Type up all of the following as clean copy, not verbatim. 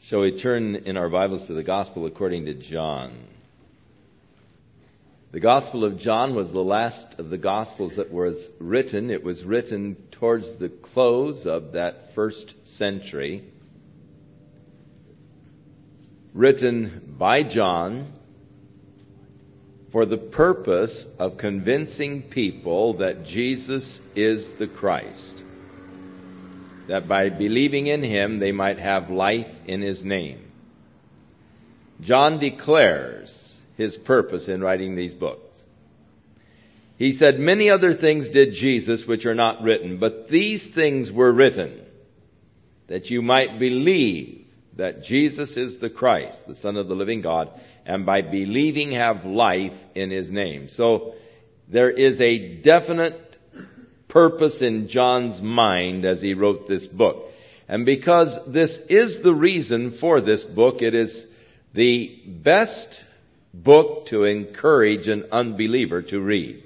Shall we turn in our Bibles to the Gospel according to John? The Gospel of John was the last of the Gospels that was written. It was written towards the close of that first century. Written by John for the purpose of convincing people that Jesus is the Christ, that by believing in Him they might have life in His name. John declares his purpose in writing these books. He said, "Many other things did Jesus which are not written, but these things were written, that you might believe that Jesus is the Christ, the Son of the living God, and by believing have life in His name." So there is a definite purpose in John's mind as he wrote this book. And because this is the reason for this book, it is the best book to encourage an unbeliever to read.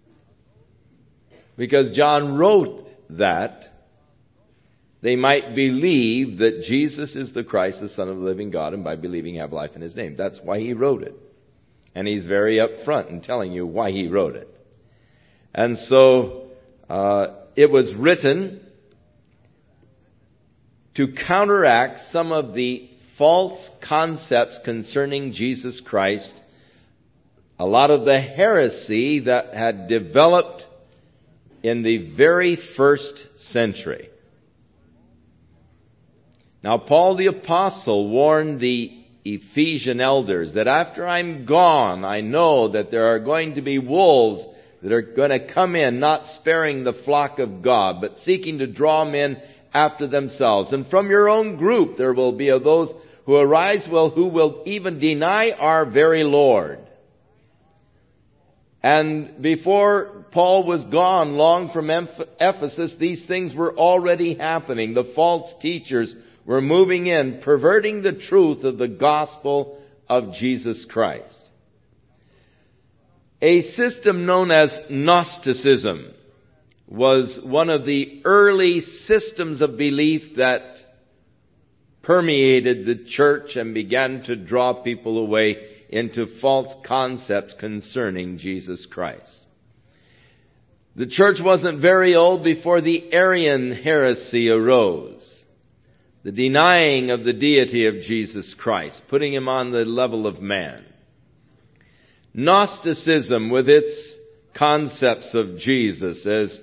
Because John wrote that they might believe that Jesus is the Christ, the Son of the living God, and by believing have life in His name. That's why he wrote it. And he's very upfront in telling you why he wrote it. And so it was written to counteract some of the false concepts concerning Jesus Christ, a lot of the heresy that had developed in the very first century. Now, Paul the Apostle warned the Ephesian elders that after I'm gone, I know that there are going to be wolves that are going to come in, not sparing the flock of God, but seeking to draw men after themselves. And from your own group there will be of those who arise, who will even deny our very Lord. And before Paul was gone long from Ephesus, these things were already happening. The false teachers were moving in, perverting the truth of the gospel of Jesus Christ. A system known as Gnosticism was one of the early systems of belief that permeated the church and began to draw people away into false concepts concerning Jesus Christ. The church wasn't very old before the Arian heresy arose. The denying of the deity of Jesus Christ, putting Him on the level of man. Gnosticism, with its concepts of Jesus as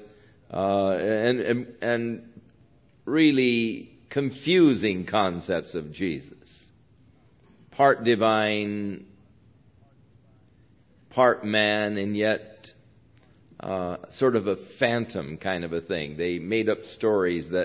and really confusing concepts of Jesus, part divine, part man, and yet sort of a phantom kind of a thing. They made up stories that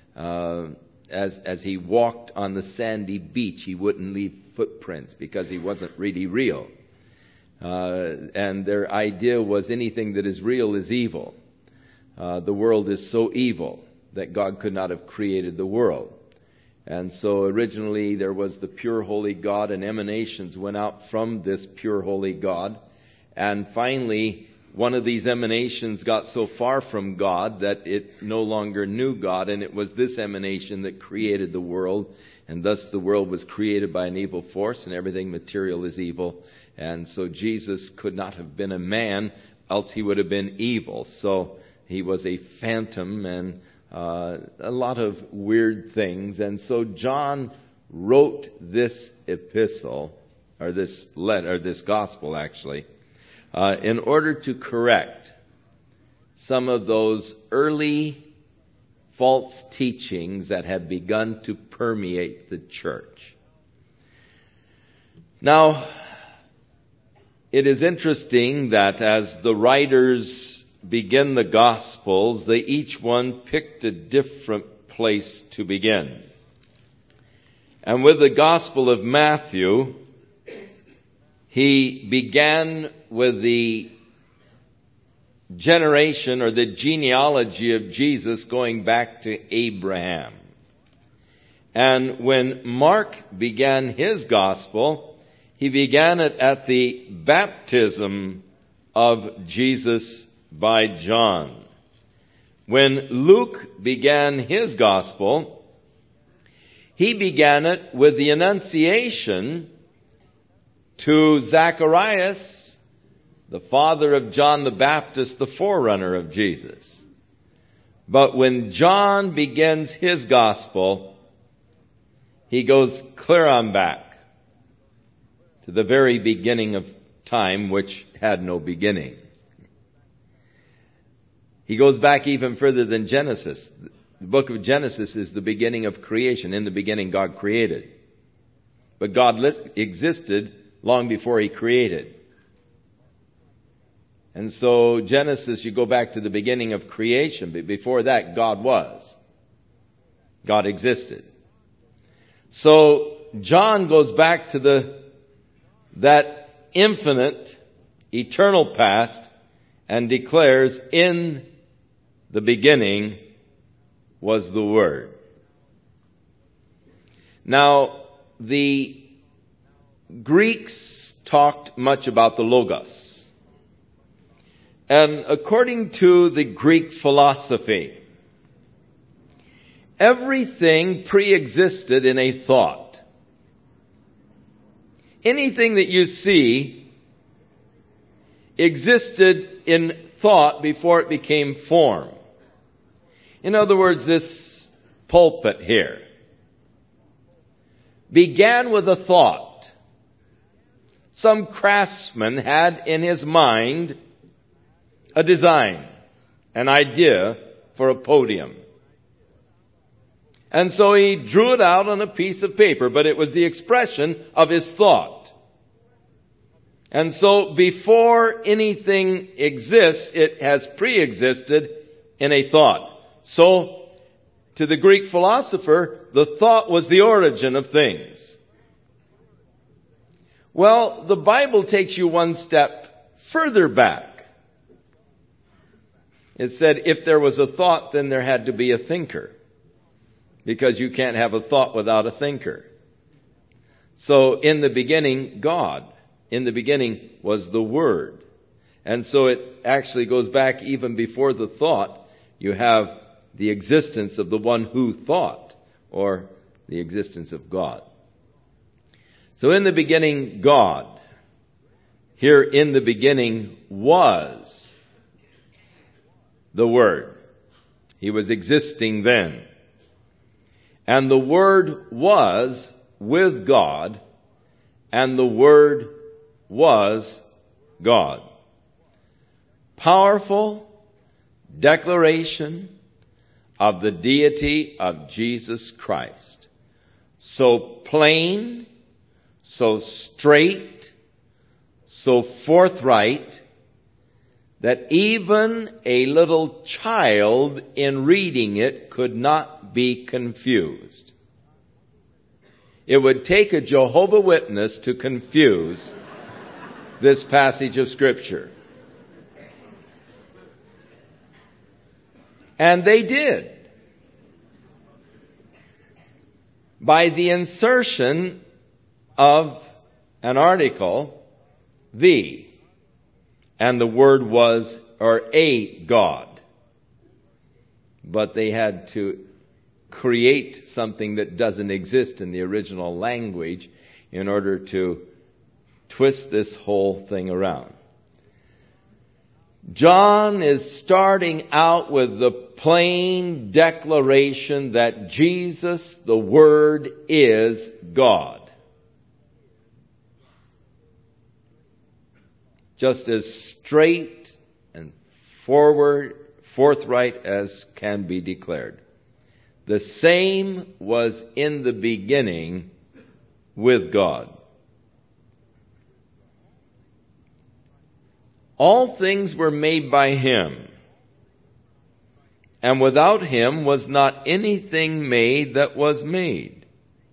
as he walked on the sandy beach, he wouldn't leave footprints because he wasn't really real. And their idea was anything that is real is evil. The world is so evil that God could not have created the world. And so originally there was the pure holy God, and emanations went out from this pure holy God. And finally, one of these emanations got so far from God that it no longer knew God, and it was this emanation that created the world. And thus the world was created by an evil force, and everything material is evil. And so Jesus could not have been a man, else he would have been evil. So he was a phantom and a lot of weird things. And so John wrote this epistle, or this letter, or this gospel actually, in order to correct some of those early false teachings that had begun to permeate the church. Now, it is interesting that as the writers begin the Gospels, they each one picked a different place to begin. And with the Gospel of Matthew, he began with the generation or the genealogy of Jesus going back to Abraham. And when Mark began his Gospel, he began it at the baptism of Jesus by John. When Luke began his Gospel, He began it with the Annunciation to Zacharias, the father of John the Baptist, the forerunner of Jesus. But when John begins his gospel, he goes clear on back to the very beginning of time, which had no beginning. He goes back even further than Genesis. The book of Genesis is the beginning of creation. In the beginning, God created. But God existed long before He created. And so Genesis, you go back to the beginning of creation. But before that, God was. God existed. So John goes back to that infinite, eternal past and declares, in the beginning was the Word. Now, the Greeks talked much about the Logos. And according to the Greek philosophy, everything pre-existed in a thought. Anything that you see existed in thought before it became form. In other words, this pulpit here began with a thought. Some craftsman had in his mind a design, an idea for a podium. And so he drew it out on a piece of paper, but it was the expression of his thought. And so before anything exists, it has pre-existed in a thought. So, to the Greek philosopher, the thought was the origin of things. Well, the Bible takes you one step further back. It said if there was a thought, then there had to be a thinker. Because you can't have a thought without a thinker. So, in the beginning, God. In the beginning was the Word. And so it actually goes back even before the thought. You have the existence of the one who thought, or the existence of God. So in the beginning, God. Here in the beginning was the Word. He was existing then. And the Word was with God, and the Word was God. Powerful declaration of the deity of Jesus Christ. So plain, so straight, so forthright, that even a little child in reading it could not be confused. It would take a Jehovah's Witness to confuse this passage of Scripture. And they did. By the insertion of an article, the, and the word was, or a God. But they had to create something that doesn't exist in the original language in order to twist this whole thing around. John is starting out with the plain declaration that Jesus, the Word, is God. Just as straight and forthright as can be declared. The same was in the beginning with God. All things were made by Him, and without Him was not anything made that was made.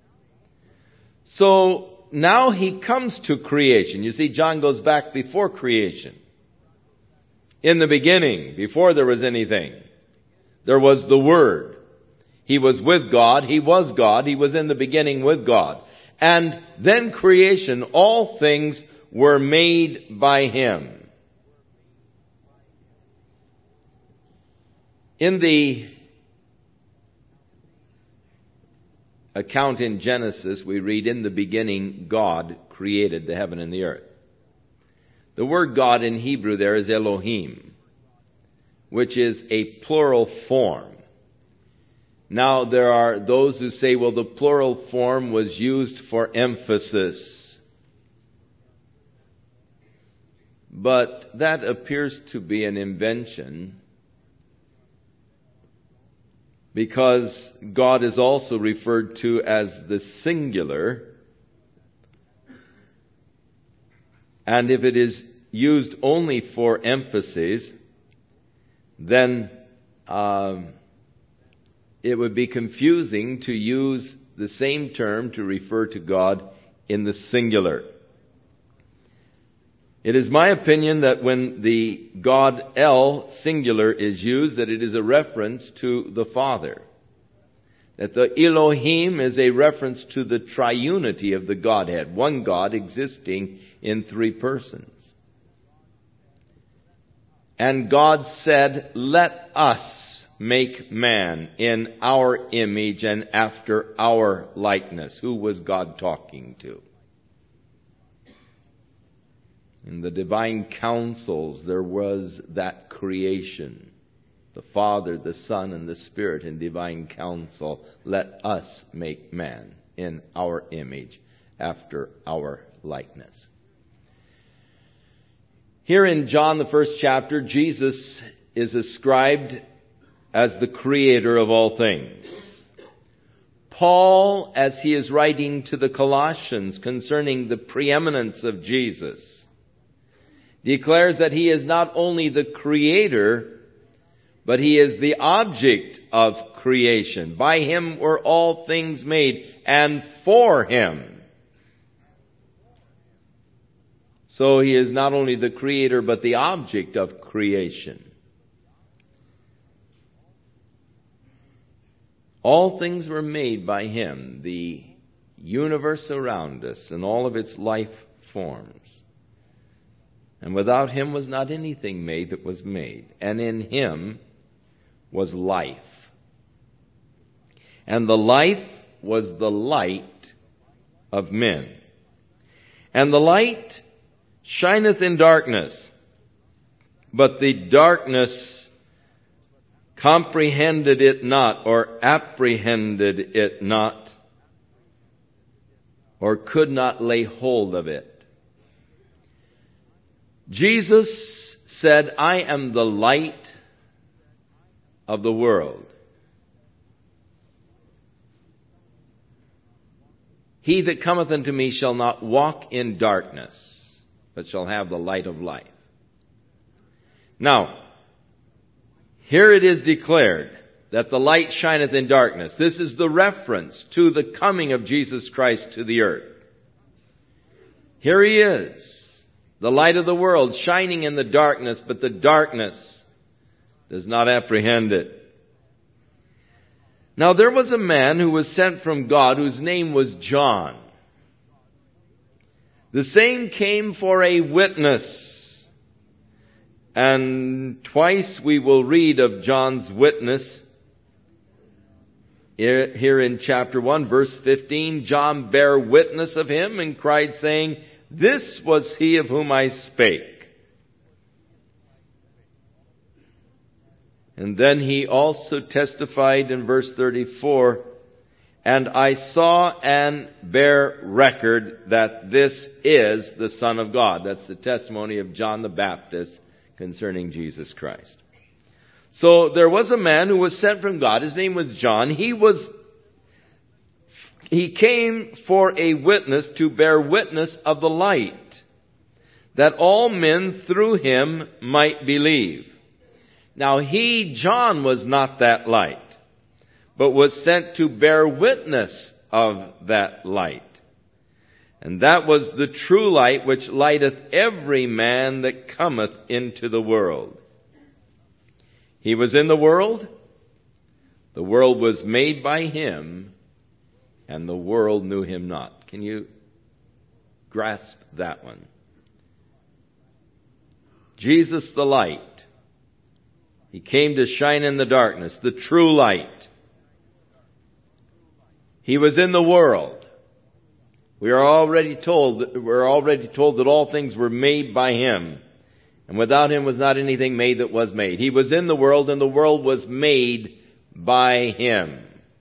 So now He comes to creation. You see, John goes back before creation. In the beginning, before there was anything, there was the Word. He was with God. He was God. He was in the beginning with God. And then creation, all things were made by Him. In the account in Genesis, we read, "In the beginning, God created the heaven and the earth." The word God in Hebrew there is Elohim, which is a plural form. Now, there are those who say, well, the plural form was used for emphasis. But that appears to be an invention, because God is also referred to as the singular. And if it is used only for emphasis, then it would be confusing to use the same term to refer to God in the singular. It is my opinion that when the God El singular is used, that it is a reference to the Father. That the Elohim is a reference to the triunity of the Godhead, one God existing in three persons. And God said, "Let us make man in our image and after our likeness." Who was God talking to? In the divine councils, there was that creation. The Father, the Son, and the Spirit in divine council. Let us make man in our image after our likeness. Here in John, the first chapter, Jesus is ascribed as the creator of all things. Paul, as he is writing to the Colossians concerning the preeminence of Jesus, declares that he is not only the creator, but he is the object of creation. By him were all things made, and for him. So he is not only the creator, but the object of creation. All things were made by him, the universe around us and all of its life forms. And without him was not anything made that was made. And in him was life. And the life was the light of men. And the light shineth in darkness, but the darkness comprehended it not, or apprehended it not, or could not lay hold of it. Jesus said, "I am the light of the world. He that cometh unto me shall not walk in darkness, but shall have the light of life." Now, here it is declared that the light shineth in darkness. This is the reference to the coming of Jesus Christ to the earth. Here he is, the light of the world, shining in the darkness, but the darkness does not apprehend it. Now there was a man who was sent from God, whose name was John. The same came for a witness. And twice we will read of John's witness. Here in chapter 1, verse 15, John bare witness of him and cried, saying, "This was he of whom I spake." And then he also testified in verse 34, "And I saw and bear record that this is the Son of God." That's the testimony of John the Baptist concerning Jesus Christ. So there was a man who was sent from God. His name was John. He came for a witness, to bear witness of the light, that all men through him might believe. Now he, John, was not that light, but was sent to bear witness of that light. And that was the true light, which lighteth every man that cometh into the world. He was in the world was made by him, and the world knew him not. Can you grasp that one? Jesus the light. He came to shine in the darkness, the true light. He was in the world. We're already told that all things were made by him. And without him was not anything made that was made. He was in the world, and the world was made by him.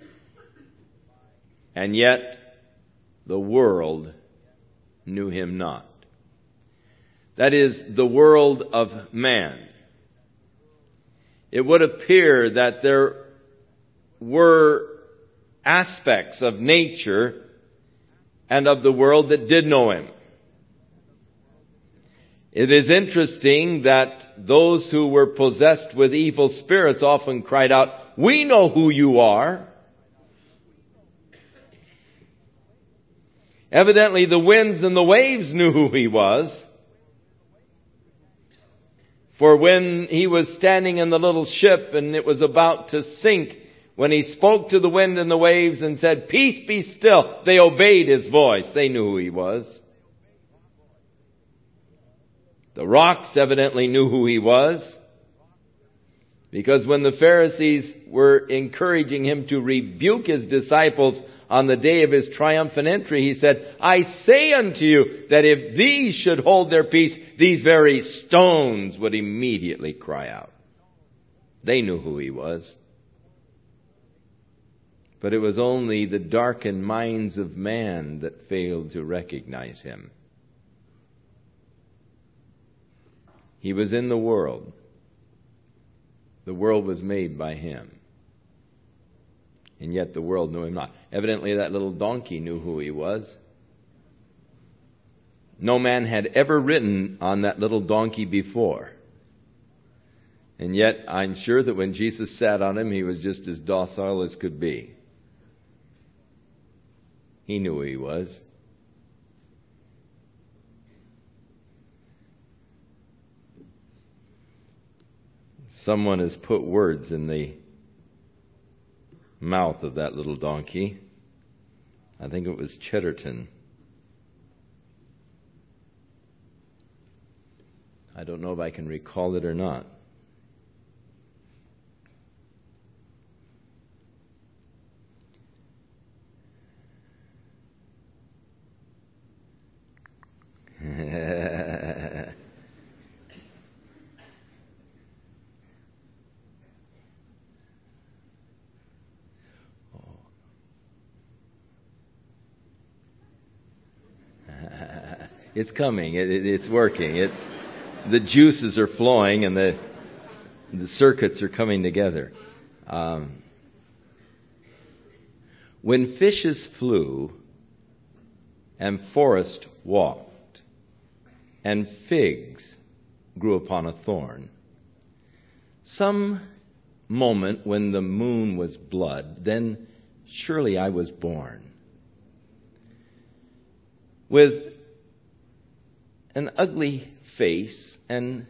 And yet the world knew him not. That is, the world of man. It would appear that there were aspects of nature and of the world that did know him. It is interesting that those who were possessed with evil spirits often cried out, "We know who you are." Evidently, the winds and the waves knew who he was. For when he was standing in the little ship and it was about to sink, when he spoke to the wind and the waves and said, "Peace, be still," they obeyed his voice. They knew who he was. The rocks evidently knew who he was, because when the Pharisees were encouraging him to rebuke his disciples on the day of his triumphant entry, he said, "I say unto you that if these should hold their peace, these very stones would immediately cry out." They knew who he was. But it was only the darkened minds of man that failed to recognize him. He was in the world. The world was made by him. And yet the world knew him not. Evidently that little donkey knew who he was. No man had ever ridden on that little donkey before. And yet I'm sure that when Jesus sat on him, he was just as docile as could be. He knew who he was. Someone has put words in the mouth of that little donkey. I think it was Chatterton. I don't know if I can recall it or not. It's coming. It's working. The juices are flowing and the circuits are coming together. When fishes flew and forest walked and figs grew upon a thorn, some moment when the moon was blood, then surely I was born. With an ugly face and,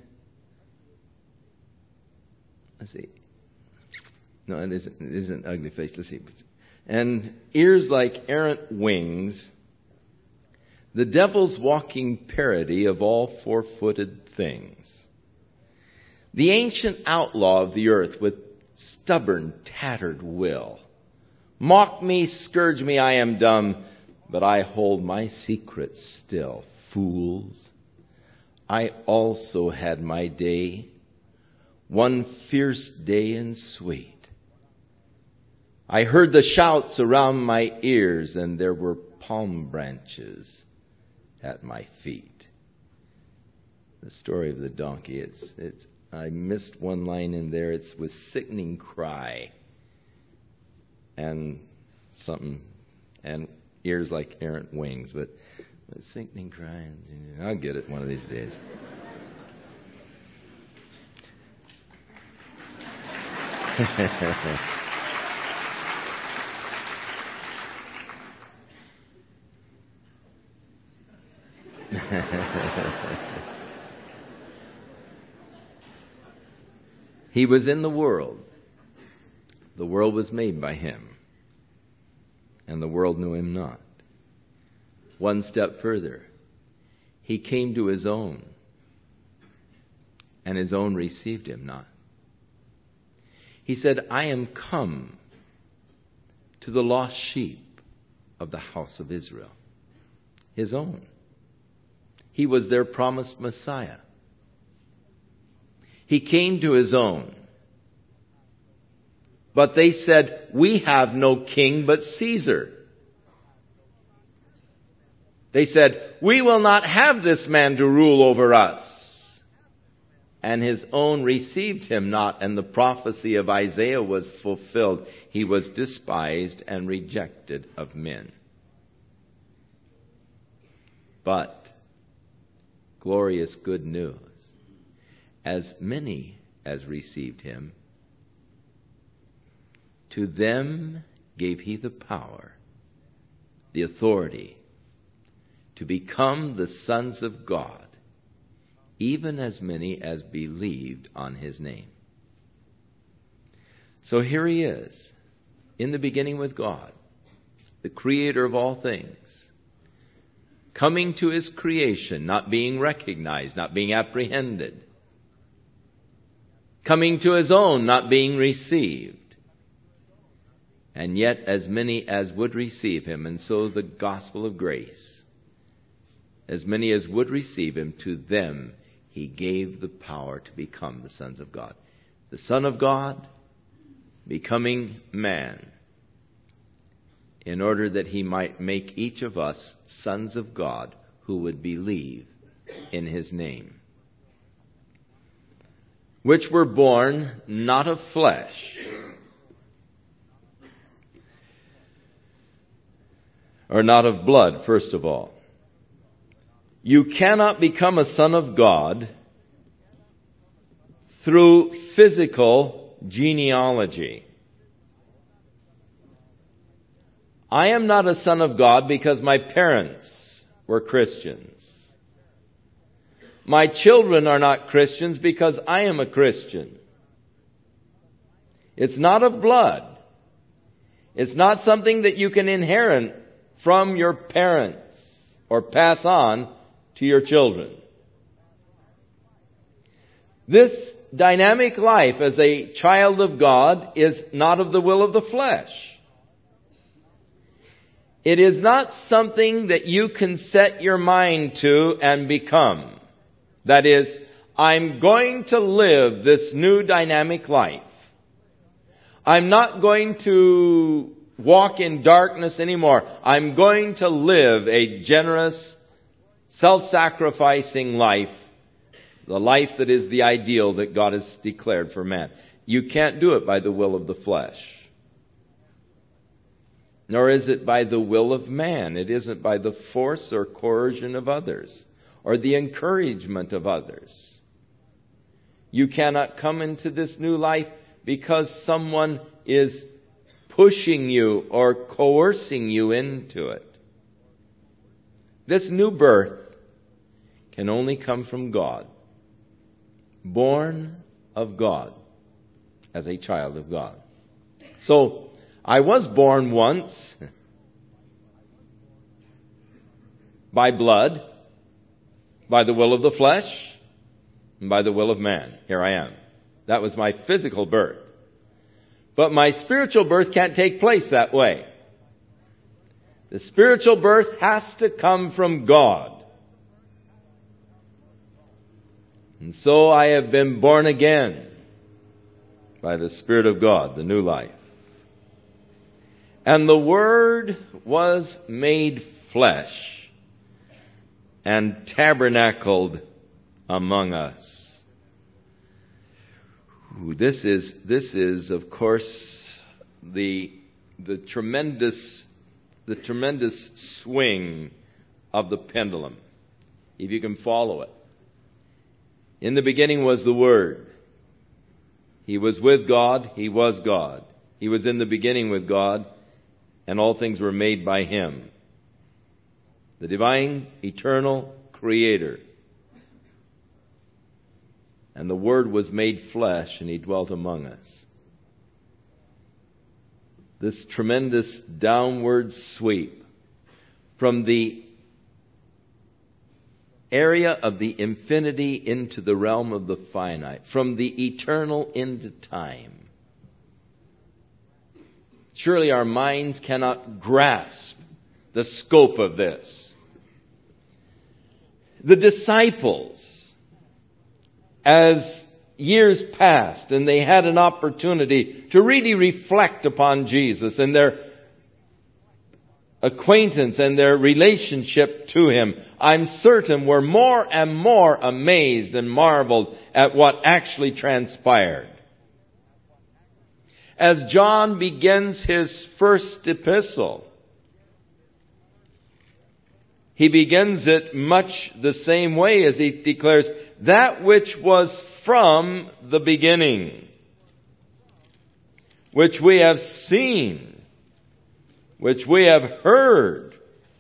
let's see, no, it isn't an ugly face, let's see, and ears like errant wings, the devil's walking parody of all four-footed things. The ancient outlaw of the earth with stubborn, tattered will. Mock me, scourge me, I am dumb, but I hold my secret still. Fools, I also had my day, one fierce day and sweet. I heard the shouts around my ears, and there were palm branches at my feet. The story of the donkey, I missed one line in there. It's with sickening cry and something, and ears like errant wings, but sickening cry. I'll get it one of these days. He was in the world. The world was made by him, and the world knew him not. One step further, he came to his own, and his own received him not. He said, I am come to the lost sheep of the house of Israel. His own. He was their promised Messiah. He came to his own. But they said, "We have no king but Caesar." They said, "We will not have this man to rule over us." And his own received him not, and the prophecy of Isaiah was fulfilled. He was despised and rejected of men. But, glorious good news, as many as received him, to them gave he the power, the authority, to become the sons of God, even as many as believed on his name. So here he is, in the beginning with God, the creator of all things, coming to his creation, not being recognized, not being apprehended, coming to his own, not being received, and yet as many as would receive him. And so the gospel of grace, as many as would receive him, to them he gave the power to become the sons of God. The Son of God becoming man, in order that he might make each of us sons of God who would believe in his name, which were born not of flesh, or not of blood, first of all. You cannot become a son of God through physical genealogy. I am not a son of God because my parents were Christians. My children are not Christians because I am a Christian. It's not of blood. It's not something that you can inherit from your parents or pass on to your children. This dynamic life as a child of God is not of the will of the flesh. It is not something that you can set your mind to and become. That is, I'm going to live this new dynamic life. I'm not going to walk in darkness anymore. I'm going to live a generous, self-sacrificing life, the life that is the ideal that God has declared for man. You can't do it by the will of the flesh. Nor is it by the will of man. It isn't by the force or coercion of others, or the encouragement of others. You cannot come into this new life because someone is pushing you or coercing you into it. This new birth can only come from God, born of God as a child of God. So, I was born once by blood, by the will of the flesh, and by the will of man. Here I am. That was my physical birth. But my spiritual birth can't take place that way. The spiritual birth has to come from God. And so I have been born again by the Spirit of God, the new life. And the Word was made flesh and tabernacled among us. This is, of course, the tremendous swing of the pendulum, if you can follow it. In the beginning was the Word. He was with God. He was God. He was in the beginning with God, and all things were made by Him. The divine, eternal Creator. And the Word was made flesh, and He dwelt among us. This tremendous downward sweep from the area of the infinity into the realm of the finite, from the eternal into time. Surely our minds cannot grasp the scope of this. The disciples, as years passed and they had an opportunity to really reflect upon Jesus and their acquaintance and their relationship to Him, I'm certain were more and more amazed and marveled at what actually transpired. As John begins his first epistle, he begins it much the same way as he declares, that which was from the beginning, which we have seen, which we have heard,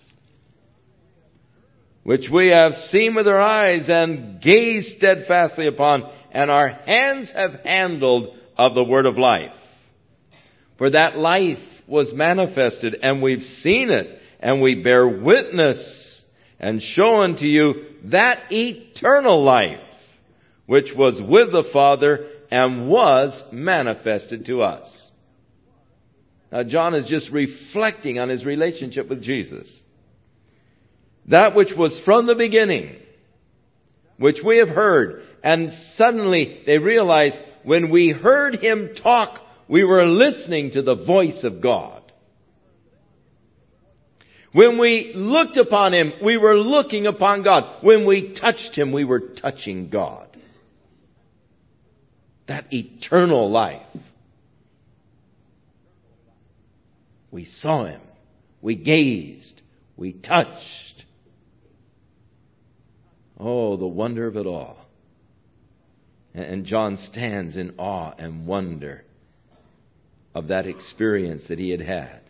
which we have seen with our eyes and gazed steadfastly upon, and our hands have handled of the word of life. For that life was manifested, and we've seen it, and we bear witness, and show unto you that eternal life, which was with the Father, and was manifested to us. Now, John is just reflecting on his relationship with Jesus. That which was from the beginning, which we have heard. And suddenly they realize when we heard Him talk, we were listening to the voice of God. When we looked upon Him, we were looking upon God. When we touched Him, we were touching God. That eternal life. We saw Him. We gazed. We touched. Oh, the wonder of it all. And John stands in awe and wonder of that experience that he had had.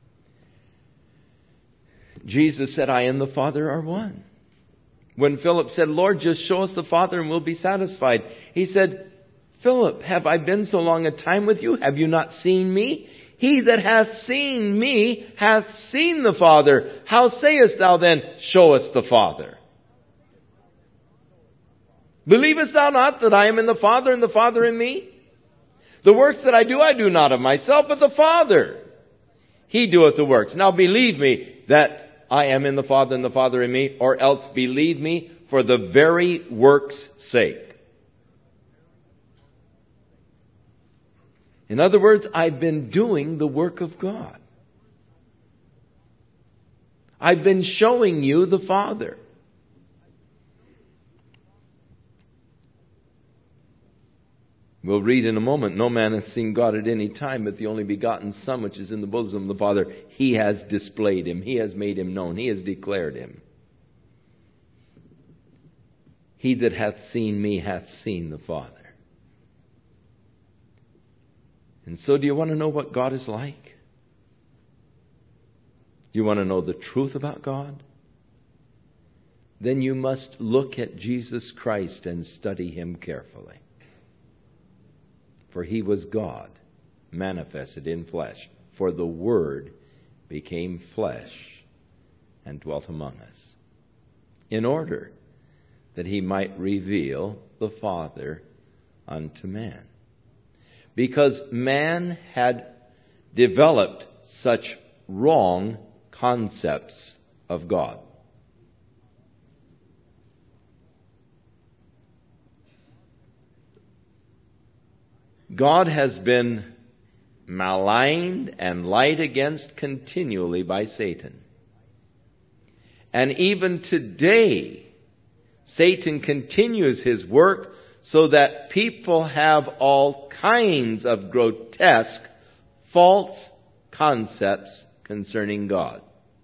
Jesus said, I and the Father are one. When Philip said, Lord, just show us the Father and we'll be satisfied, he said, Philip, have I been so long a time with you? Have you not seen me? He that hath seen me hath seen the Father. How sayest thou then, show us the Father? Believest thou not that I am in the Father and the Father in me? The works that I do not of myself, but the Father. He doeth the works. Now believe me that I am in the Father and the Father in me, or else believe me for the very work's sake. In other words, I've been doing the work of God. I've been showing you the Father. We'll read in a moment, no man hath seen God at any time, but the only begotten Son, which is in the bosom of the Father, He has displayed Him. He has made Him known. He has declared Him. He that hath seen me hath seen the Father. And so do you want to know what God is like? Do you want to know the truth about God? Then you must look at Jesus Christ and study Him carefully. For He was God, manifested in flesh. For the Word became flesh and dwelt among us, in order that He might reveal the Father unto man. Because man had developed such wrong concepts of God. God has been maligned and lied against continually by Satan. And even today, Satan continues his work so that people have all kinds of grotesque, false concepts concerning God.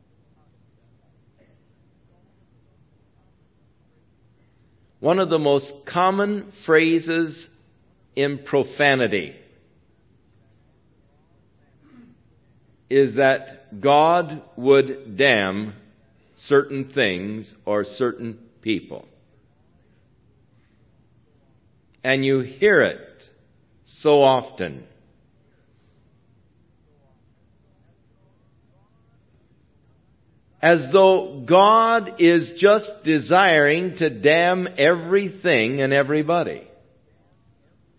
One of the most common phrases in profanity is that God would damn certain things or certain people. And you hear it so often. As though God is just desiring to damn everything and everybody.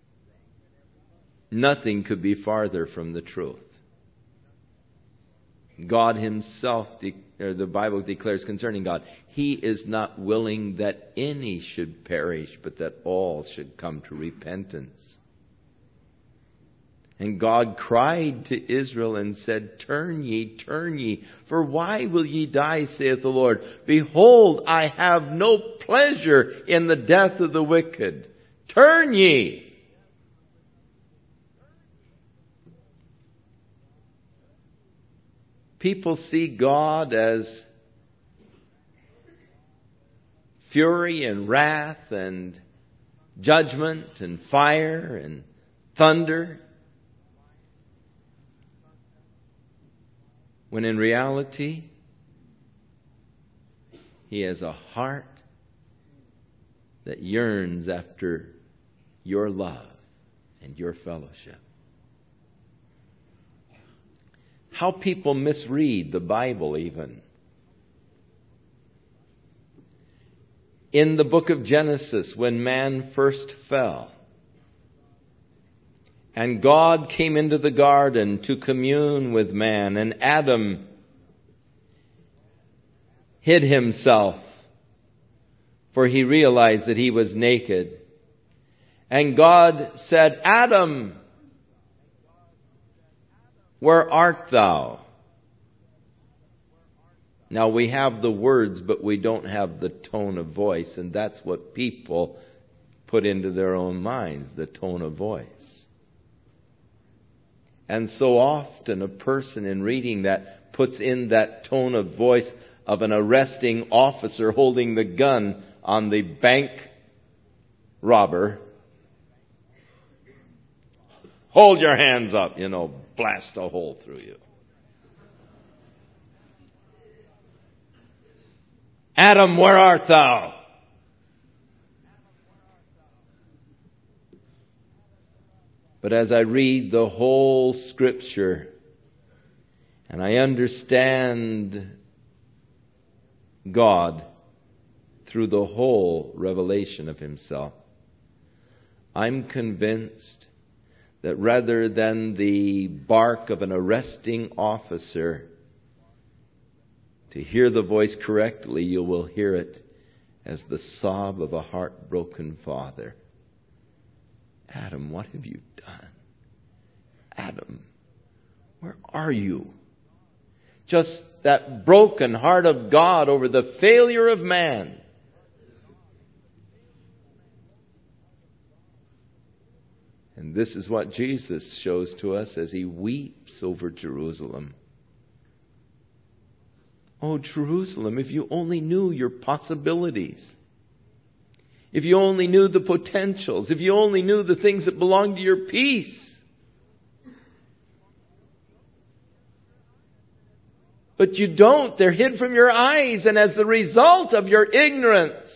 Nothing could be farther from the truth. God himself, the Bible declares concerning God, he is not willing that any should perish, but that all should come to repentance. And God cried to Israel and said, turn ye, for why will ye die, saith the Lord? Behold, I have no pleasure in the death of the wicked. Turn ye. People see God as fury and wrath and judgment and fire and thunder, when in reality, he has a heart that yearns after your love and your fellowship. How people misread the Bible even. In the book of Genesis, when man first fell, and God came into the garden to commune with man, and Adam hid himself, for he realized that he was naked. And God said, Adam, where art thou? Now we have the words, but we don't have the tone of voice, and that's what people put into their own minds, the tone of voice. And so often a person in reading that puts in that tone of voice of an arresting officer holding the gun on the bank robber. Hold your hands up, blast a hole through you. Adam, where art thou? But as I read the whole Scripture and I understand God through the whole revelation of himself, I'm convinced that rather than the bark of an arresting officer, to hear the voice correctly, you will hear it as the sob of a heartbroken father. Adam, what have you done? Adam, where are you? Just that broken heart of God over the failure of man. And this is what Jesus shows to us as he weeps over Jerusalem. Oh, Jerusalem, if you only knew your possibilities. If you only knew the potentials. If you only knew the things that belong to your peace. But you don't. They're hid from your eyes. And as the result of your ignorance,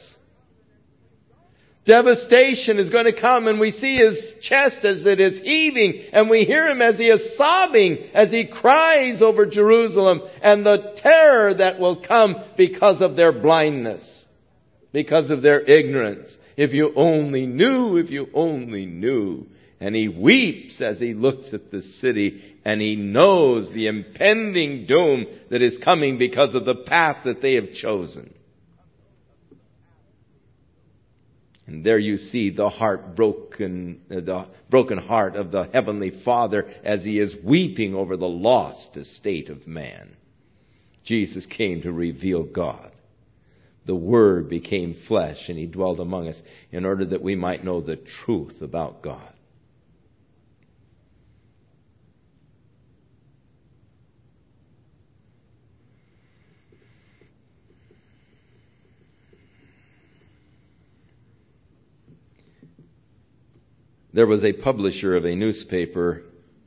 devastation is going to come, and we see his chest as it is heaving, and we hear him as he is sobbing, as he cries over Jerusalem, and the terror that will come because of their blindness, because of their ignorance. If you only knew, if you only knew. And he weeps as he looks at the city, and he knows the impending doom that is coming because of the path that they have chosen. And there you see the broken heart of the Heavenly Father as he is weeping over the lost estate of man. Jesus came to reveal God. The Word became flesh and he dwelt among us in order that we might know the truth about God. There was a publisher of a newspaper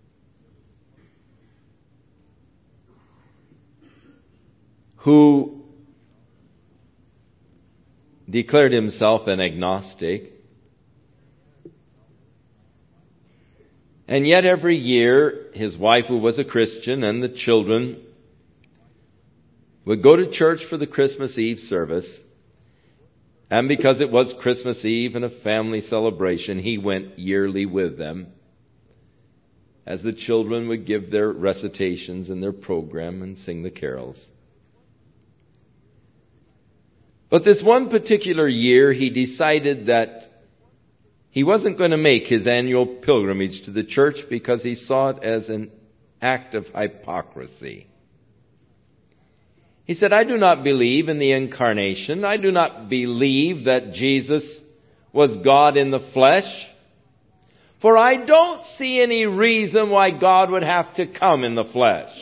who declared himself an agnostic. And yet every year, his wife, who was a Christian, and the children would go to church for the Christmas Eve service. And because it was Christmas Eve and a family celebration, he went yearly with them. as the children would give their recitations and their program and sing the carols. But this one particular year, he decided that he wasn't going to make his annual pilgrimage to the church because he saw it as an act of hypocrisy. He said, I do not believe in the incarnation. I do not believe that Jesus was God in the flesh. For I don't see any reason why God would have to come in the flesh.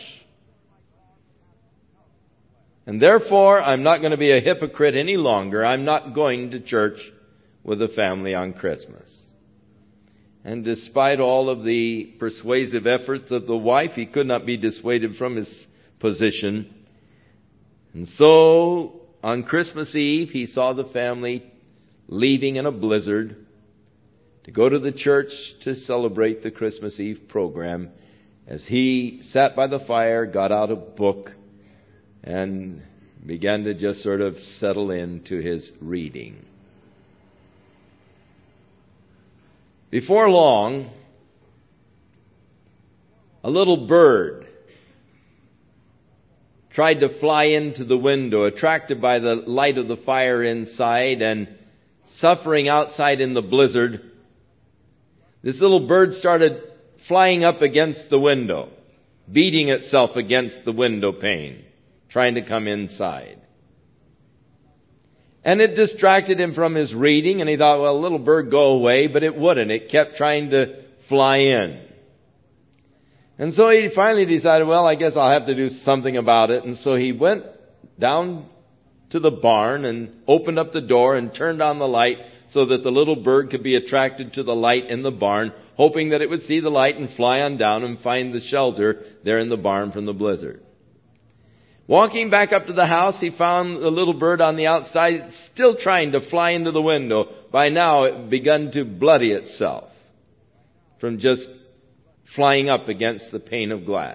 And therefore, I'm not going to be a hypocrite any longer. I'm not going to church with the family on Christmas. And despite all of the persuasive efforts of the wife, he could not be dissuaded from his position. And so, on Christmas Eve, he saw the family leaving in a blizzard to go to the church to celebrate the Christmas Eve program. As he sat by the fire, got out a book, and began to just sort of settle into his reading. Before long, a little bird tried to fly into the window, attracted by the light of the fire inside and suffering outside in the blizzard. This little bird started flying up against the window, beating itself against the window pane, trying to come inside. And it distracted him from his reading, and he thought, well, little bird, go away, but it wouldn't. It kept trying to fly in. And so he finally decided, well, I guess I'll have to do something about it. And so he went down to the barn and opened up the door and turned on the light so that the little bird could be attracted to the light in the barn, hoping that it would see the light and fly on down and find the shelter there in the barn from the blizzard. Walking back up to the house, he found the little bird on the outside, still trying to fly into the window. By now, it had begun to bloody itself from just flying up against the pane of glass.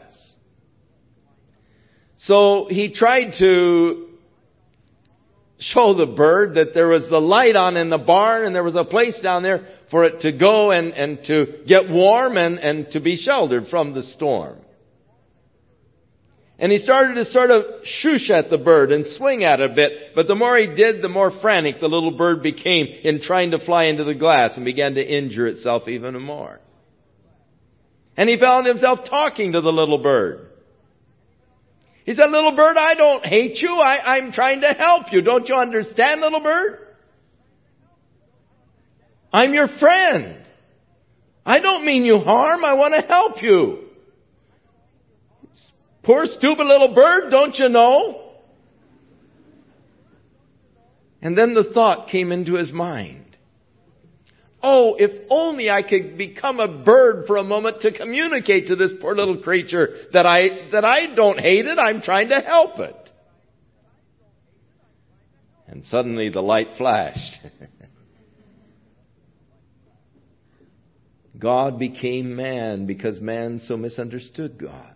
So he tried to show the bird that there was the light on in the barn and there was a place down there for it to go and to get warm and to be sheltered from the storm. And he started to sort of shoosh at the bird and swing at it a bit. But the more he did, the more frantic the little bird became in trying to fly into the glass and began to injure itself even more. And he found himself talking to the little bird. He said, little bird, I don't hate you. I'm trying to help you. Don't you understand, little bird? I'm your friend. I don't mean you harm. I want to help you. Poor stupid little bird, don't you know? And then the thought came into his mind. Oh, if only I could become a bird for a moment to communicate to this poor little creature that I don't hate it, I'm trying to help it. And suddenly the light flashed. God became man because man so misunderstood God.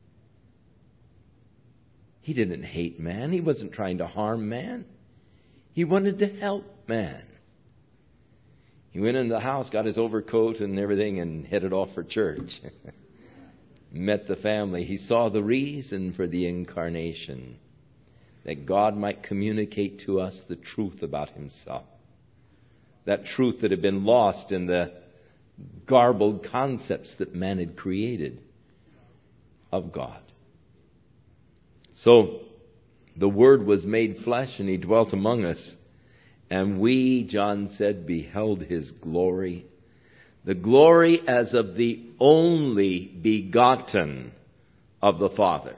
He didn't hate man. He wasn't trying to harm man. He wanted to help man. He went into the house, got his overcoat and everything, and headed off for church. Met the family. He saw the reason for the incarnation, that God might communicate to us the truth about himself. That truth that had been lost in the garbled concepts that man had created of God. So, the Word was made flesh and he dwelt among us. And we, John said, beheld his glory. The glory as of the only begotten of the Father.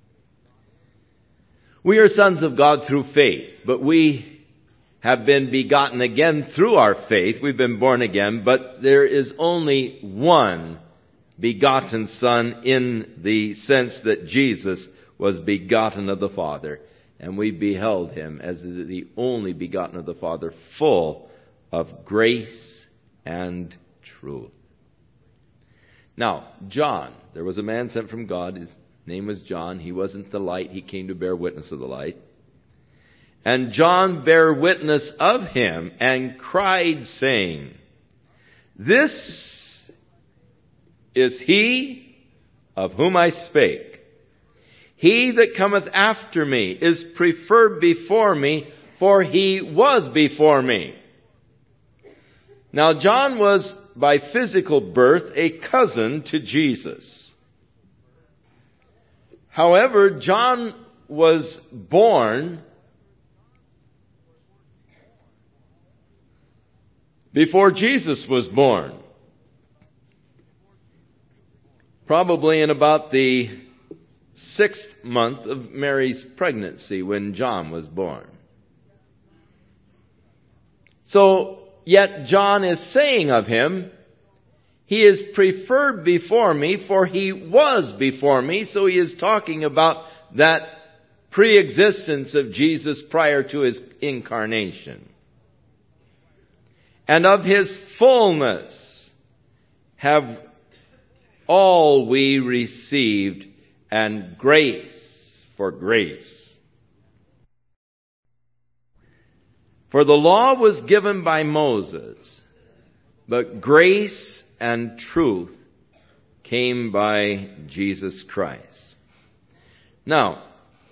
We are sons of God through faith, but we have been begotten again through our faith. We've been born again, but there is only one begotten Son in the sense that Jesus was begotten of the Father. And we beheld him as the only begotten of the Father, full of grace and truth. Now, John, there was a man sent from God. His name was John. He wasn't the light. He came to bear witness of the light. And John bare witness of him and cried, saying, This is he of whom I spake. He that cometh after me is preferred before me, for he was before me. Now John was by physical birth a cousin to Jesus. However, John was born before Jesus was born. Probably in about the 6th month of Mary's pregnancy when John was born. So, yet John is saying of him, he is preferred before me, for he was before me. So he is talking about that pre-existence of Jesus prior to his incarnation. And of his fullness have all we received, and grace for grace. For the law was given by Moses, but grace and truth came by Jesus Christ. Now,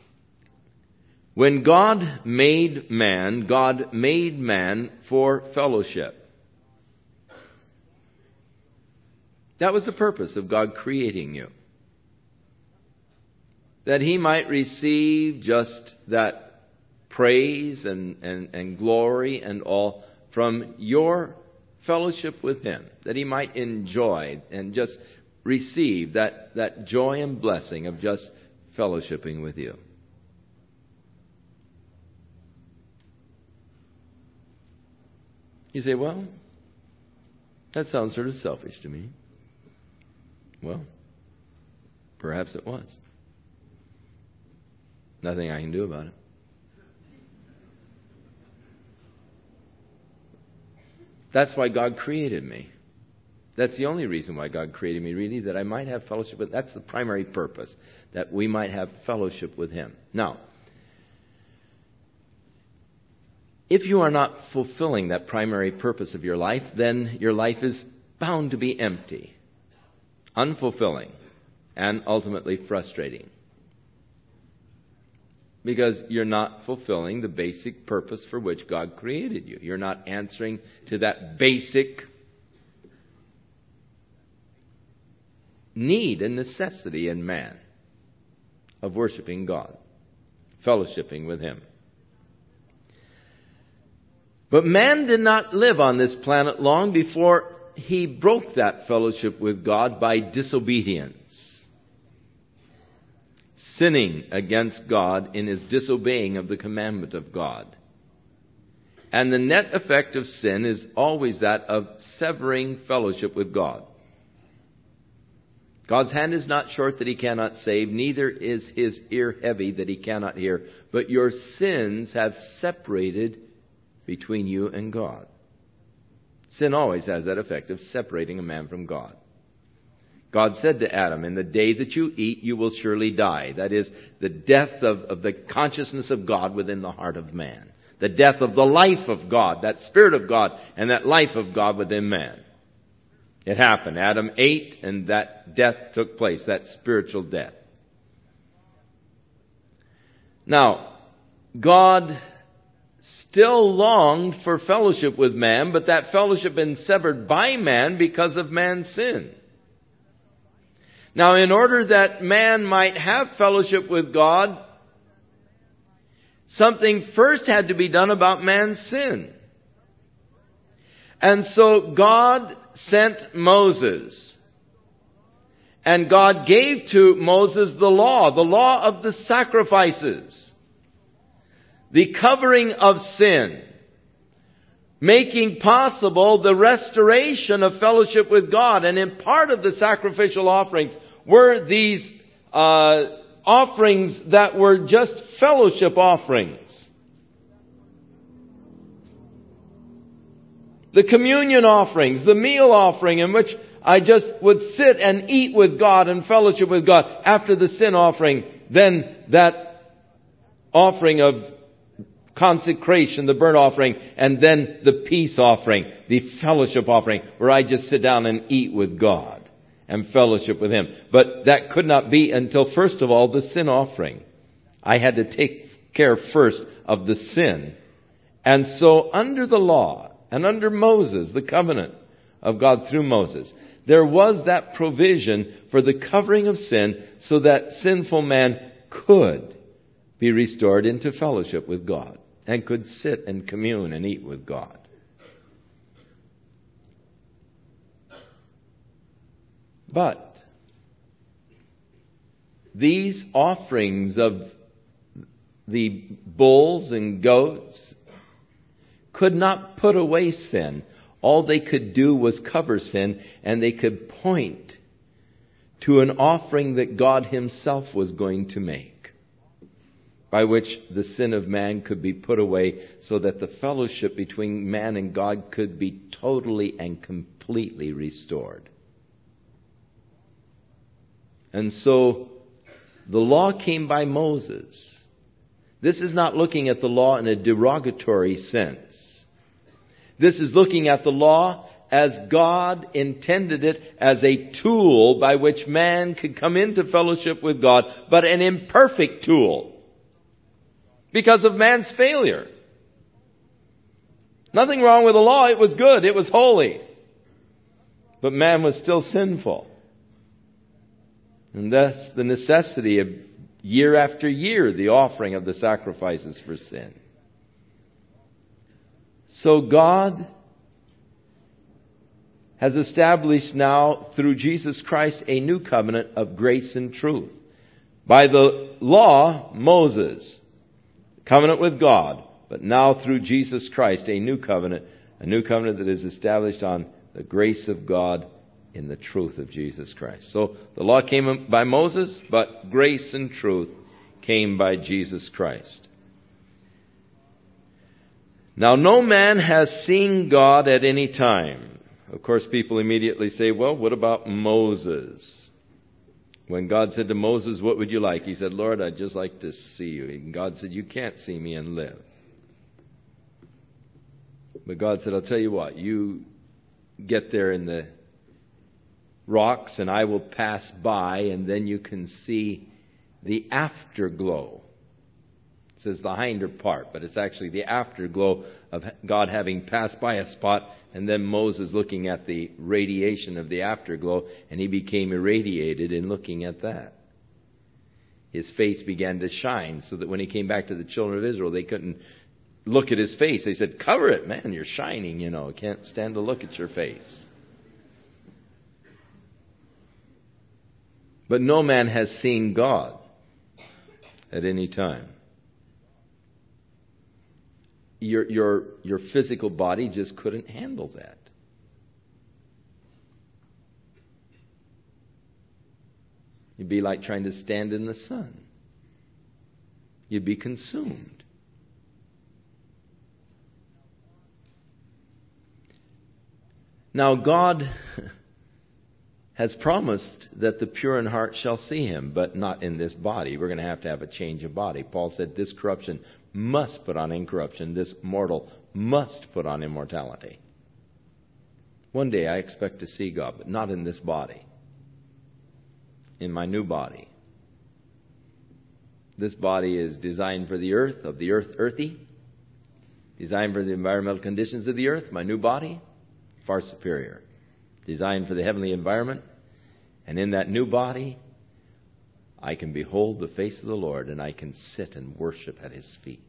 when God made man for fellowship. That was the purpose of God creating you. That he might receive just that praise and glory and all from your fellowship with him. That he might enjoy and just receive that joy and blessing of just fellowshipping with you. You say, well, that sounds sort of selfish to me. Well, perhaps it was. Nothing I can do about it. That's why God created me. That's the only reason why God created me, really, that I might have fellowship with. That's the primary purpose, that we might have fellowship with him. Now, if you are not fulfilling that primary purpose of your life, then your life is bound to be empty, unfulfilling, and ultimately frustrating. Because you're not fulfilling the basic purpose for which God created you. You're not answering to that basic need and necessity in man of worshiping God, fellowshipping with him. But man did not live on this planet long before he broke that fellowship with God by disobedience. Sinning against God in his disobeying of the commandment of God. And the net effect of sin is always that of severing fellowship with God. God's hand is not short that he cannot save, neither is his ear heavy that he cannot hear. But your sins have separated between you and God. Sin always has that effect of separating a man from God. God said to Adam, in the day that you eat, you will surely die. That is, the death of the consciousness of God within the heart of man. The death of the life of God, that Spirit of God, and that life of God within man. It happened. Adam ate, and that death took place, that spiritual death. Now, God still longed for fellowship with man, but that fellowship been severed by man because of man's sin. Now, in order that man might have fellowship with God, something first had to be done about man's sin. And so God sent Moses. And God gave to Moses the law of the sacrifices, the covering of sin, making possible the restoration of fellowship with God. And in part of the sacrificial offerings were these offerings that were just fellowship offerings. The communion offerings, the meal offering in which I just would sit and eat with God and fellowship with God. After the sin offering, then that offering of consecration, the burnt offering, and then the peace offering, the fellowship offering, where I just sit down and eat with God and fellowship with Him. But that could not be until, first of all, the sin offering. I had to take care first of the sin. And so under the law and under Moses, the covenant of God through Moses, there was that provision for the covering of sin so that sinful man could be restored into fellowship with God and could sit and commune and eat with God. But these offerings of the bulls and goats could not put away sin. All they could do was cover sin, and they could point to an offering that God Himself was going to make, by which the sin of man could be put away so that the fellowship between man and God could be totally and completely restored. And so the law came by Moses. This is not looking at the law in a derogatory sense. This is looking at the law as God intended it, as a tool by which man could come into fellowship with God, but an imperfect tool because of man's failure. Nothing wrong with the law. It was good. It was holy. But man was still sinful. And thus the necessity of year after year the offering of the sacrifices for sin. So God has established now through Jesus Christ a new covenant of grace and truth. By the law, Moses, covenant with God, but now through Jesus Christ a new covenant that is established on the grace of God in the truth of Jesus Christ. So the law came by Moses, but grace and truth came by Jesus Christ. Now, no man has seen God at any time. Of course, people immediately say, well, what about Moses? When God said to Moses, what would you like? He said, Lord, I'd just like to see you. And God said, you can't see me and live. But God said, I'll tell you what, you get there in the rocks and I will pass by, and then you can see the afterglow. It says the hinder part, but it's actually the afterglow of God having passed by a spot, and then Moses looking at the radiation of the afterglow, and he became irradiated in looking at that. His face began to shine, so that when he came back to the children of Israel, they couldn't look at his face. They said, cover it, man, you're shining, can't stand to look at your face. But no man has seen God at any time. Your physical body just couldn't handle that. You'd be like trying to stand in the sun. You'd be consumed. Now God has promised that the pure in heart shall see Him, but not in this body. We're going to have a change of body. Paul said this corruption must put on incorruption. This mortal must put on immortality. One day I expect to see God, but not in this body. In my new body. This body is designed for the earth, of the earth earthy. Designed for the environmental conditions of the earth. My new body, far superior. Designed for the heavenly environment. And in that new body, I can behold the face of the Lord, and I can sit and worship at His feet.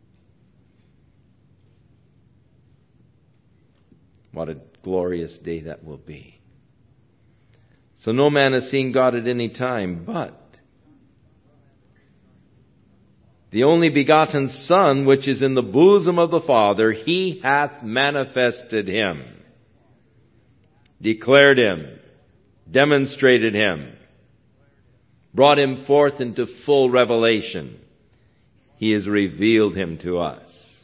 What a glorious day that will be. So no man has seen God at any time, but the only begotten Son, which is in the bosom of the Father, He hath manifested Him, declared Him, demonstrated Him, brought Him forth into full revelation. He has revealed Him to us.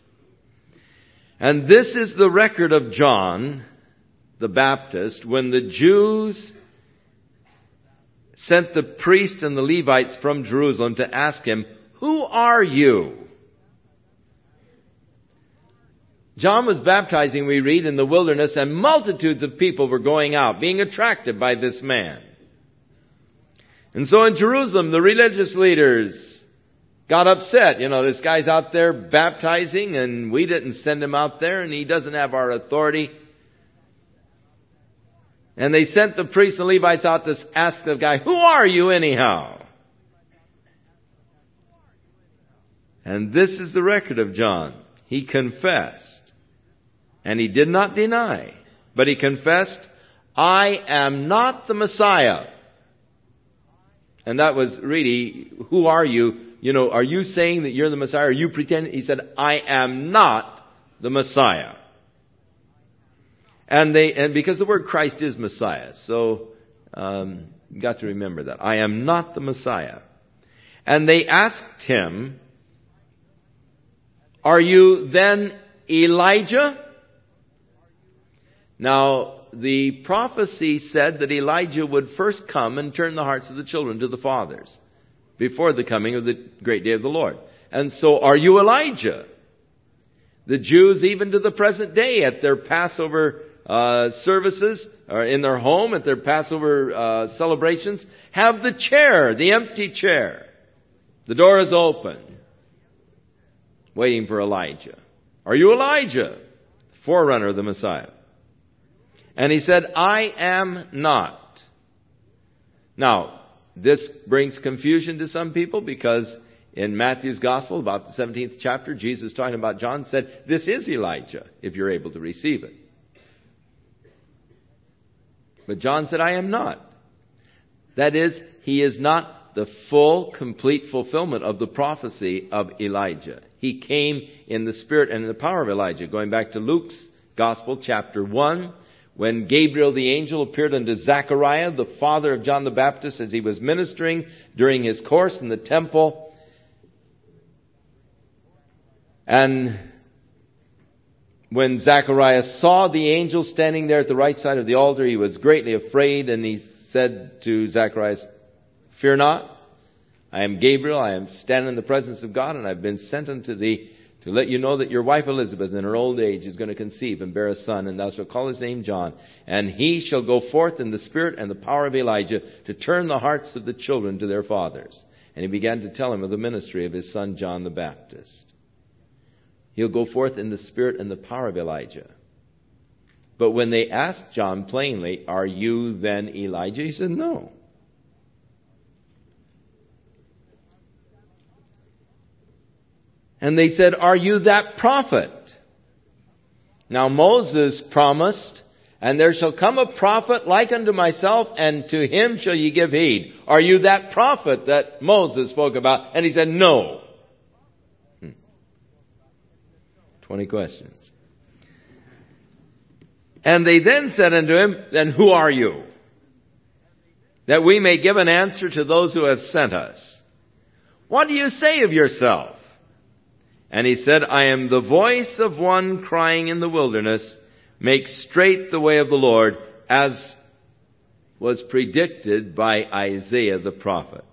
And this is the record of John the Baptist when the Jews sent the priests and the Levites from Jerusalem to ask him, who are you? John was baptizing, we read, in the wilderness, and multitudes of people were going out, being attracted by this man. And so in Jerusalem, the religious leaders got upset. This guy's out there baptizing, and we didn't send him out there, and he doesn't have our authority. And they sent the priests and Levites out to ask the guy, "Who are you anyhow?" And this is the record of John. He confessed, and he did not deny, but he confessed, "I am not the Messiah." And that was really, who are you? Are you saying that you're the Messiah? Are you pretending? He said, "I am not the Messiah." And because the word Christ is Messiah, so you got to remember that. I am not the Messiah. And they asked him, "Are you then Elijah?" Now, the prophecy said that Elijah would first come and turn the hearts of the children to the fathers before the coming of the great day of the Lord. And so, are you Elijah? The Jews, even to the present day, at their Passover services, or in their home, at their Passover celebrations, have the chair, the empty chair. The door is open, waiting for Elijah. Are you Elijah, forerunner of the Messiah? And he said, "I am not." Now, this brings confusion to some people, because in Matthew's Gospel, about the 17th chapter, Jesus, talking about John, said, "This is Elijah, if you're able to receive it." But John said, "I am not." That is, he is not the full, complete fulfillment of the prophecy of Elijah. He came in the spirit and in the power of Elijah. Going back to Luke's Gospel, chapter 1, when Gabriel the angel appeared unto Zechariah, the father of John the Baptist, as he was ministering during his course in the temple. And when Zechariah saw the angel standing there at the right side of the altar, he was greatly afraid, and he said to Zechariah, "Fear not, I am Gabriel, I am standing in the presence of God, and I've been sent unto thee to let you know that your wife Elizabeth in her old age is going to conceive and bear a son, and thou shalt call his name John. And he shall go forth in the spirit and the power of Elijah to turn the hearts of the children to their fathers." And he began to tell him of the ministry of his son John the Baptist. He'll go forth in the spirit and the power of Elijah. But when they asked John plainly, "Are you then Elijah?" he said, "No." And they said, "Are you that prophet?" Now Moses promised, "And there shall come a prophet like unto myself, and to him shall ye give heed." Are you that prophet that Moses spoke about? And he said, "No." 20 questions. And they then said unto him, "Then who are you? That we may give an answer to those who have sent us. What do you say of yourself?" And he said, "I am the voice of one crying in the wilderness, make straight the way of the Lord, as was predicted by Isaiah the prophet."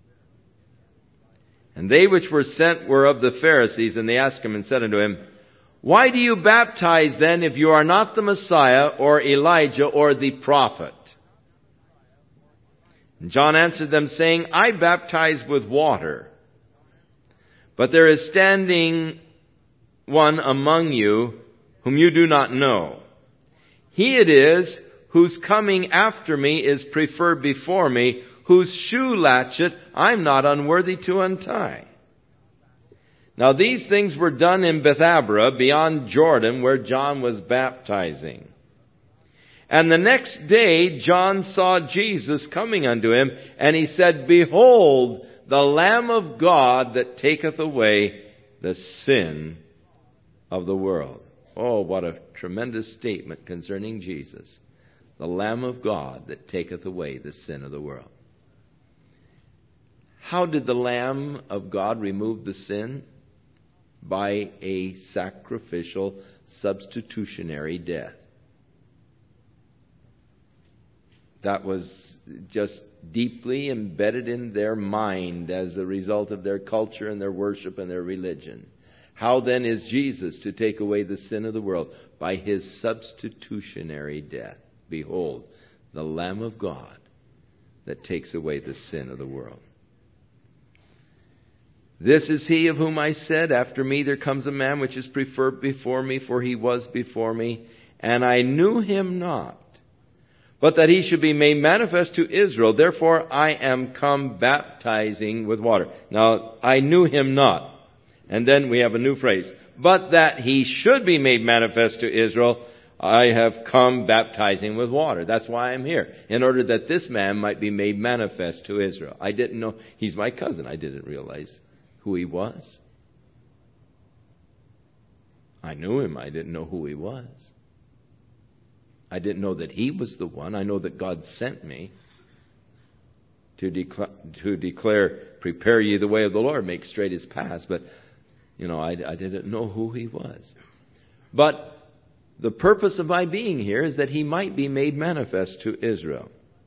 And they which were sent were of the Pharisees, and they asked him and said unto him, "Why do you baptize then, if you are not the Messiah, or Elijah, or the prophet?" And John answered them, saying, "I baptize with water. But there is standing one among you whom you do not know. He it is whose coming after me is preferred before me, whose shoe latchet I'm not unworthy to untie." Now these things were done in Bethabara, beyond Jordan, where John was baptizing. And the next day John saw Jesus coming unto him, and he said, "Behold, the Lamb of God that taketh away the sin of the world." Oh, what a tremendous statement concerning Jesus. The Lamb of God that taketh away the sin of the world. How did the Lamb of God remove the sin? By a sacrificial, substitutionary death. That was just deeply embedded in their mind as a result of their culture and their worship and their religion. How then is Jesus to take away the sin of the world? By his substitutionary death. Behold, the Lamb of God that takes away the sin of the world. This is he of whom I said, after me there comes a man which is preferred before me, for he was before me, and I knew him not. But that he should be made manifest to Israel, therefore I am come baptizing with water. Now, I knew him not. And then we have a new phrase. But that he should be made manifest to Israel, I have come baptizing with water. That's why I'm here. In order that this man might be made manifest to Israel. I didn't know. He's my cousin. I didn't realize who he was. I knew him. I didn't know who he was. I didn't know that he was the one. I know that God sent me to declare, prepare ye the way of the Lord, make straight his paths. But, I didn't know who he was. But the purpose of my being here is that he might be made manifest to Israel.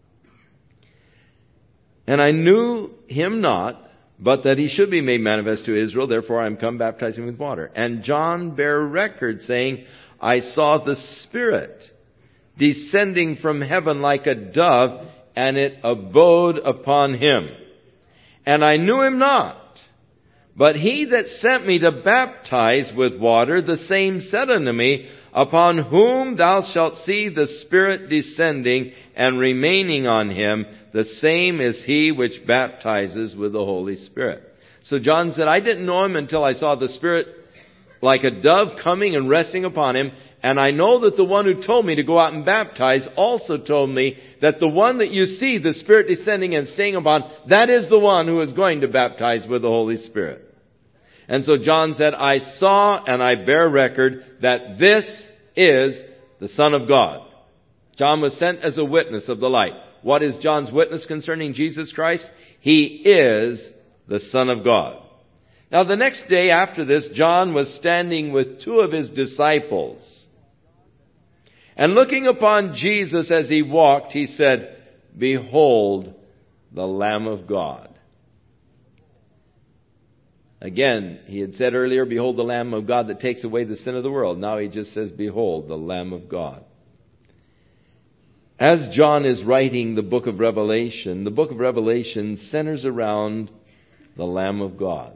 And I knew him not, but that he should be made manifest to Israel, therefore I am come baptizing with water. And John bare record, saying, I saw the Spirit descending from heaven like a dove, and it abode upon him. And I knew him not. But he that sent me to baptize with water, the same said unto me, upon whom thou shalt see the Spirit descending and remaining on him, the same is he which baptizes with the Holy Spirit. So John said, I didn't know him until I saw the Spirit like a dove coming and resting upon him. And I know that the one who told me to go out and baptize also told me that the one that you see, the Spirit descending and staying upon, that is the one who is going to baptize with the Holy Spirit. And so John said, I saw and I bear record that this is the Son of God. John was sent as a witness of the light. What is John's witness concerning Jesus Christ? He is the Son of God. Now the next day after this, John was standing with two of his disciples. And looking upon Jesus as he walked, he said, Behold the Lamb of God. Again, he had said earlier, Behold the Lamb of God that takes away the sin of the world. Now he just says, Behold the Lamb of God. As John is writing the book of Revelation centers around the Lamb of God.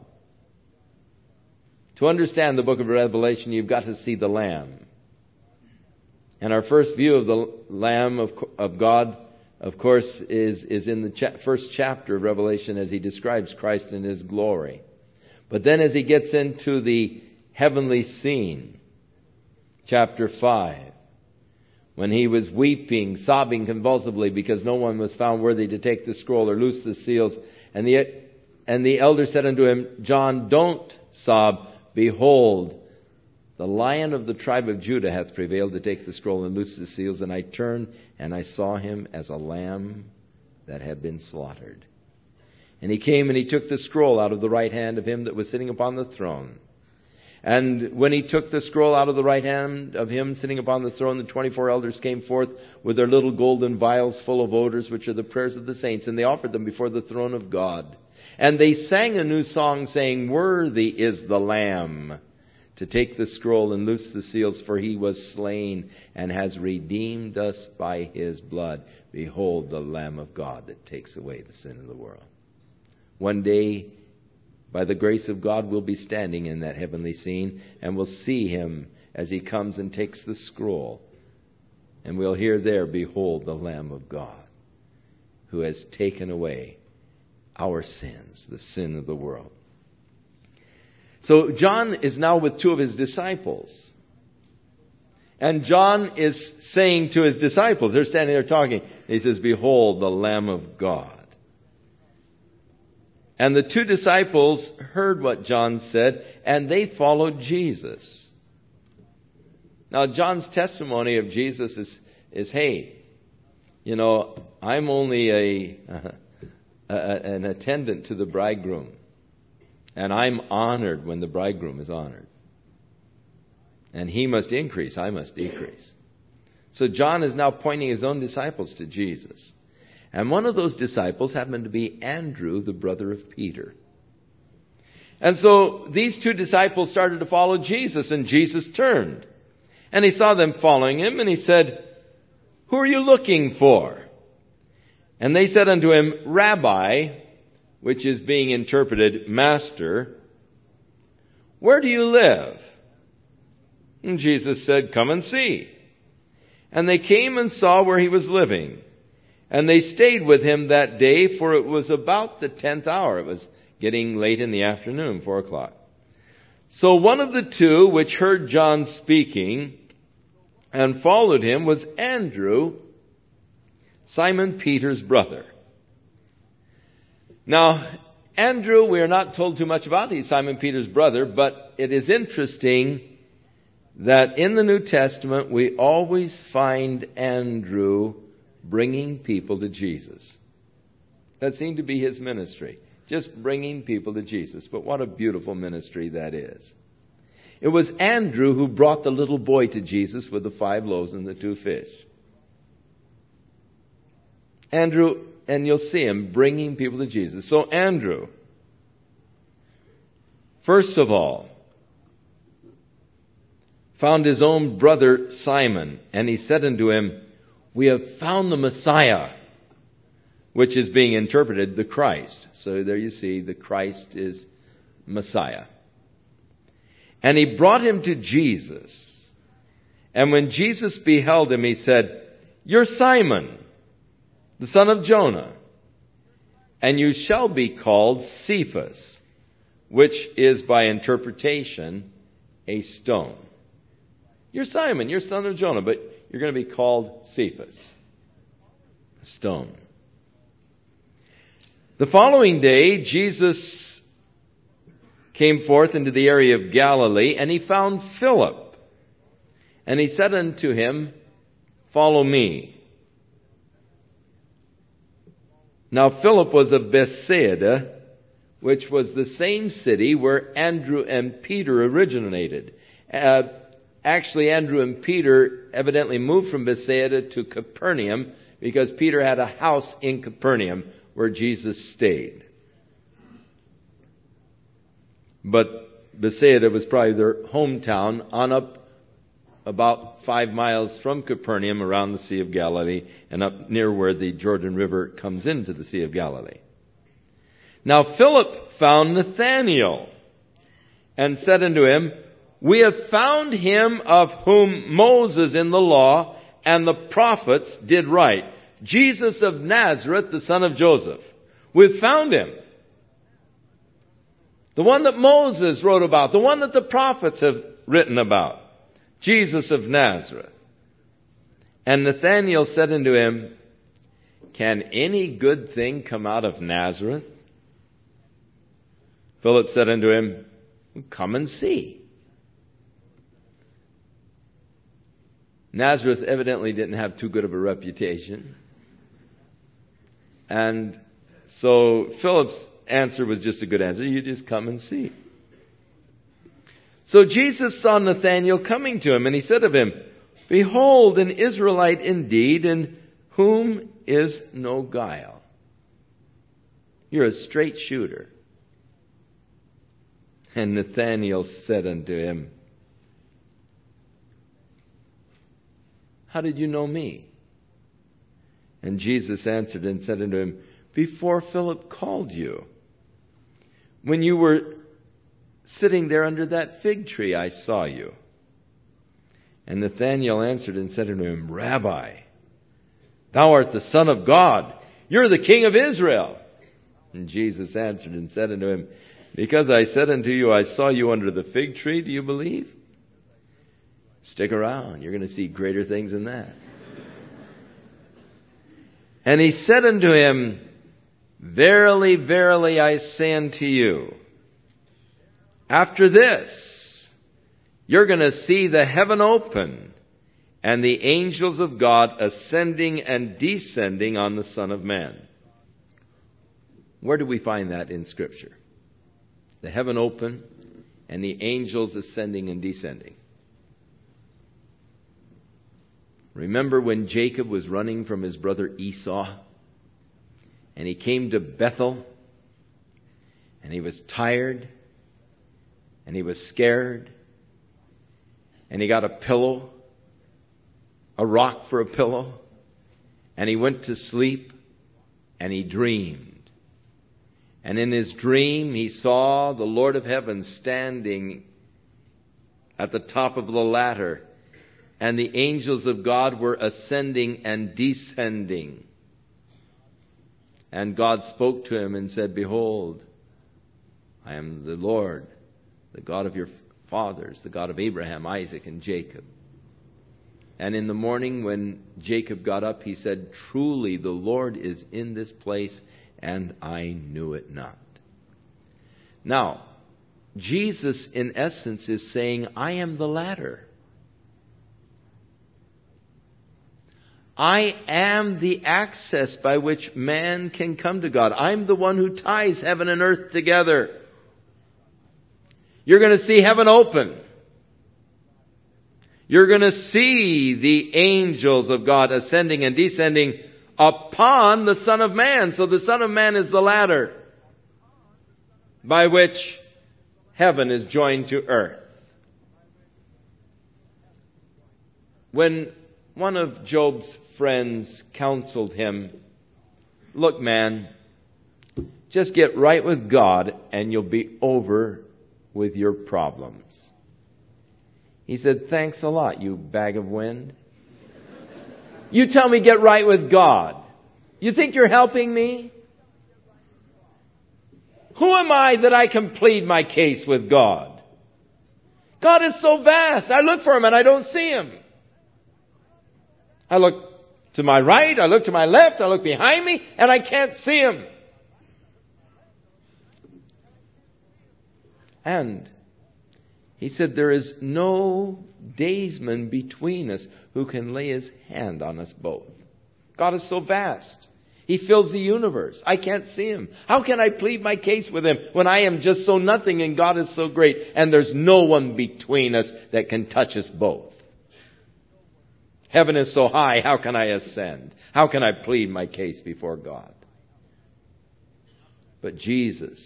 To understand the book of Revelation, you've got to see the Lamb. And our first view of the Lamb of God, of course, is in the first chapter of Revelation as he describes Christ in his glory. But then as he gets into the heavenly scene, chapter 5, when he was weeping, sobbing convulsively because no one was found worthy to take the scroll or loose the seals, and the elder said unto him, John, don't sob. Behold, the Lion of the tribe of Judah hath prevailed to take the scroll and loose the seals. And I turned, and I saw him as a lamb that had been slaughtered. And he came, and he took the scroll out of the right hand of him that was sitting upon the throne. And when he took the scroll out of the right hand of him sitting upon the throne, the 24 elders came forth with their little golden vials full of odors, which are the prayers of the saints. And they offered them before the throne of God. And they sang a new song, saying, Worthy is the Lamb to take the scroll and loose the seals, for he was slain and has redeemed us by his blood. Behold the Lamb of God that takes away the sin of the world. One day, by the grace of God, we'll be standing in that heavenly scene, and we'll see him as he comes and takes the scroll. And we'll hear there, Behold the Lamb of God, who has taken away our sins, the sin of the world. So John is now with two of his disciples. And John is saying to his disciples, they're standing there talking, he says, Behold the Lamb of God. And the two disciples heard what John said, and they followed Jesus. Now, John's testimony of Jesus is hey, I'm only an attendant to the bridegroom. And I'm honored when the bridegroom is honored. And he must increase, I must decrease. So John is now pointing his own disciples to Jesus. And one of those disciples happened to be Andrew, the brother of Peter. And so these two disciples started to follow Jesus, and Jesus turned. And he saw them following him, and he said, "Who are you looking for?" And they said unto him, "Rabbi," which is being interpreted, "Master, where do you live?" And Jesus said, "Come and see." And they came and saw where he was living. And they stayed with him that day, for it was about the 10th hour. It was getting late in the afternoon, 4 o'clock. So one of the two which heard John speaking and followed him was Andrew, Simon Peter's brother. Now, Andrew, we are not told too much about. He's Simon Peter's brother, but it is interesting that in the New Testament we always find Andrew bringing people to Jesus. That seemed to be his ministry, just bringing people to Jesus. But what a beautiful ministry that is. It was Andrew who brought the little boy to Jesus with the 5 loaves and the 2 fish. Andrew, and you'll see him bringing people to Jesus. So Andrew, first of all, found his own brother Simon, and he said unto him, "We have found the Messiah," which is being interpreted the Christ. So there you see, the Christ is Messiah. And he brought him to Jesus. And when Jesus beheld him, he said, "You're Simon, the son of Jonah, and you shall be called Cephas," which is by interpretation a stone. You're Simon, you're son of Jonah, but you're going to be called Cephas, a stone. The following day, Jesus came forth into the area of Galilee, and he found Philip. And he said unto him, "Follow me." Now Philip was of Bethsaida, which was the same city where Andrew and Peter originated. Actually, Andrew and Peter evidently moved from Bethsaida to Capernaum because Peter had a house in Capernaum where Jesus stayed. But Bethsaida was probably their hometown on up about 5 miles from Capernaum around the Sea of Galilee and up near where the Jordan River comes into the Sea of Galilee. Now Philip found Nathanael and said unto him, "We have found him of whom Moses in the law and the prophets did write, Jesus of Nazareth, the son of Joseph." We've found him. The one that Moses wrote about, the one that the prophets have written about, Jesus of Nazareth. And Nathanael said unto him, "Can any good thing come out of Nazareth?" Philip said unto him, "Come and see." Nazareth evidently didn't have too good of a reputation. And so Philip's answer was just a good answer. You just come and see. So Jesus saw Nathanael coming to him, and he said of him, "Behold, an Israelite indeed, in whom is no guile." You're a straight shooter. And Nathanael said unto him, "How did you know me?" And Jesus answered and said unto him, "Before Philip called you, when you were sitting there under that fig tree, I saw you." And Nathanael answered and said unto him, "Rabbi, thou art the Son of God. You're the King of Israel." And Jesus answered and said unto him, "Because I said unto you, I saw you under the fig tree, do you believe? Stick around. You're going to see greater things than that." And he said unto him, "Verily, verily, I say unto you, after this, you're going to see the heaven open and the angels of God ascending and descending on the Son of Man." Where do we find that in Scripture? The heaven open and the angels ascending and descending. Remember when Jacob was running from his brother Esau, and he came to Bethel, and he was tired, and he was scared. And he got a pillow, a rock for a pillow, and he went to sleep, and he dreamed. And in his dream, he saw the Lord of heaven standing at the top of the ladder, and the angels of God were ascending and descending. And God spoke to him and said, "Behold, I am the Lord, the God of your fathers, the God of Abraham, Isaac, and Jacob." And in the morning when Jacob got up, he said, "Truly the Lord is in this place, and I knew it not." Now, Jesus in essence is saying, I am the ladder. I am the access by which man can come to God. I'm the one who ties heaven and earth together. You're going to see heaven open. You're going to see the angels of God ascending and descending upon the Son of Man. So the Son of Man is the ladder by which heaven is joined to earth. When one of Job's friends counseled him, "Look, man, just get right with God and you'll be over with your problems." He said, "Thanks a lot, you bag of wind. You tell me get right with God. You think you're helping me? Who am I that I can plead my case with God? God is so vast. I look for Him and I don't see Him. I look to my right, I look to my left, I look behind me, and I can't see Him." And he said, there is no daysman between us who can lay his hand on us both. God is so vast. He fills the universe. I can't see Him. How can I plead my case with Him when I am just so nothing and God is so great and there's no one between us that can touch us both? Heaven is so high, how can I ascend? How can I plead my case before God? But Jesus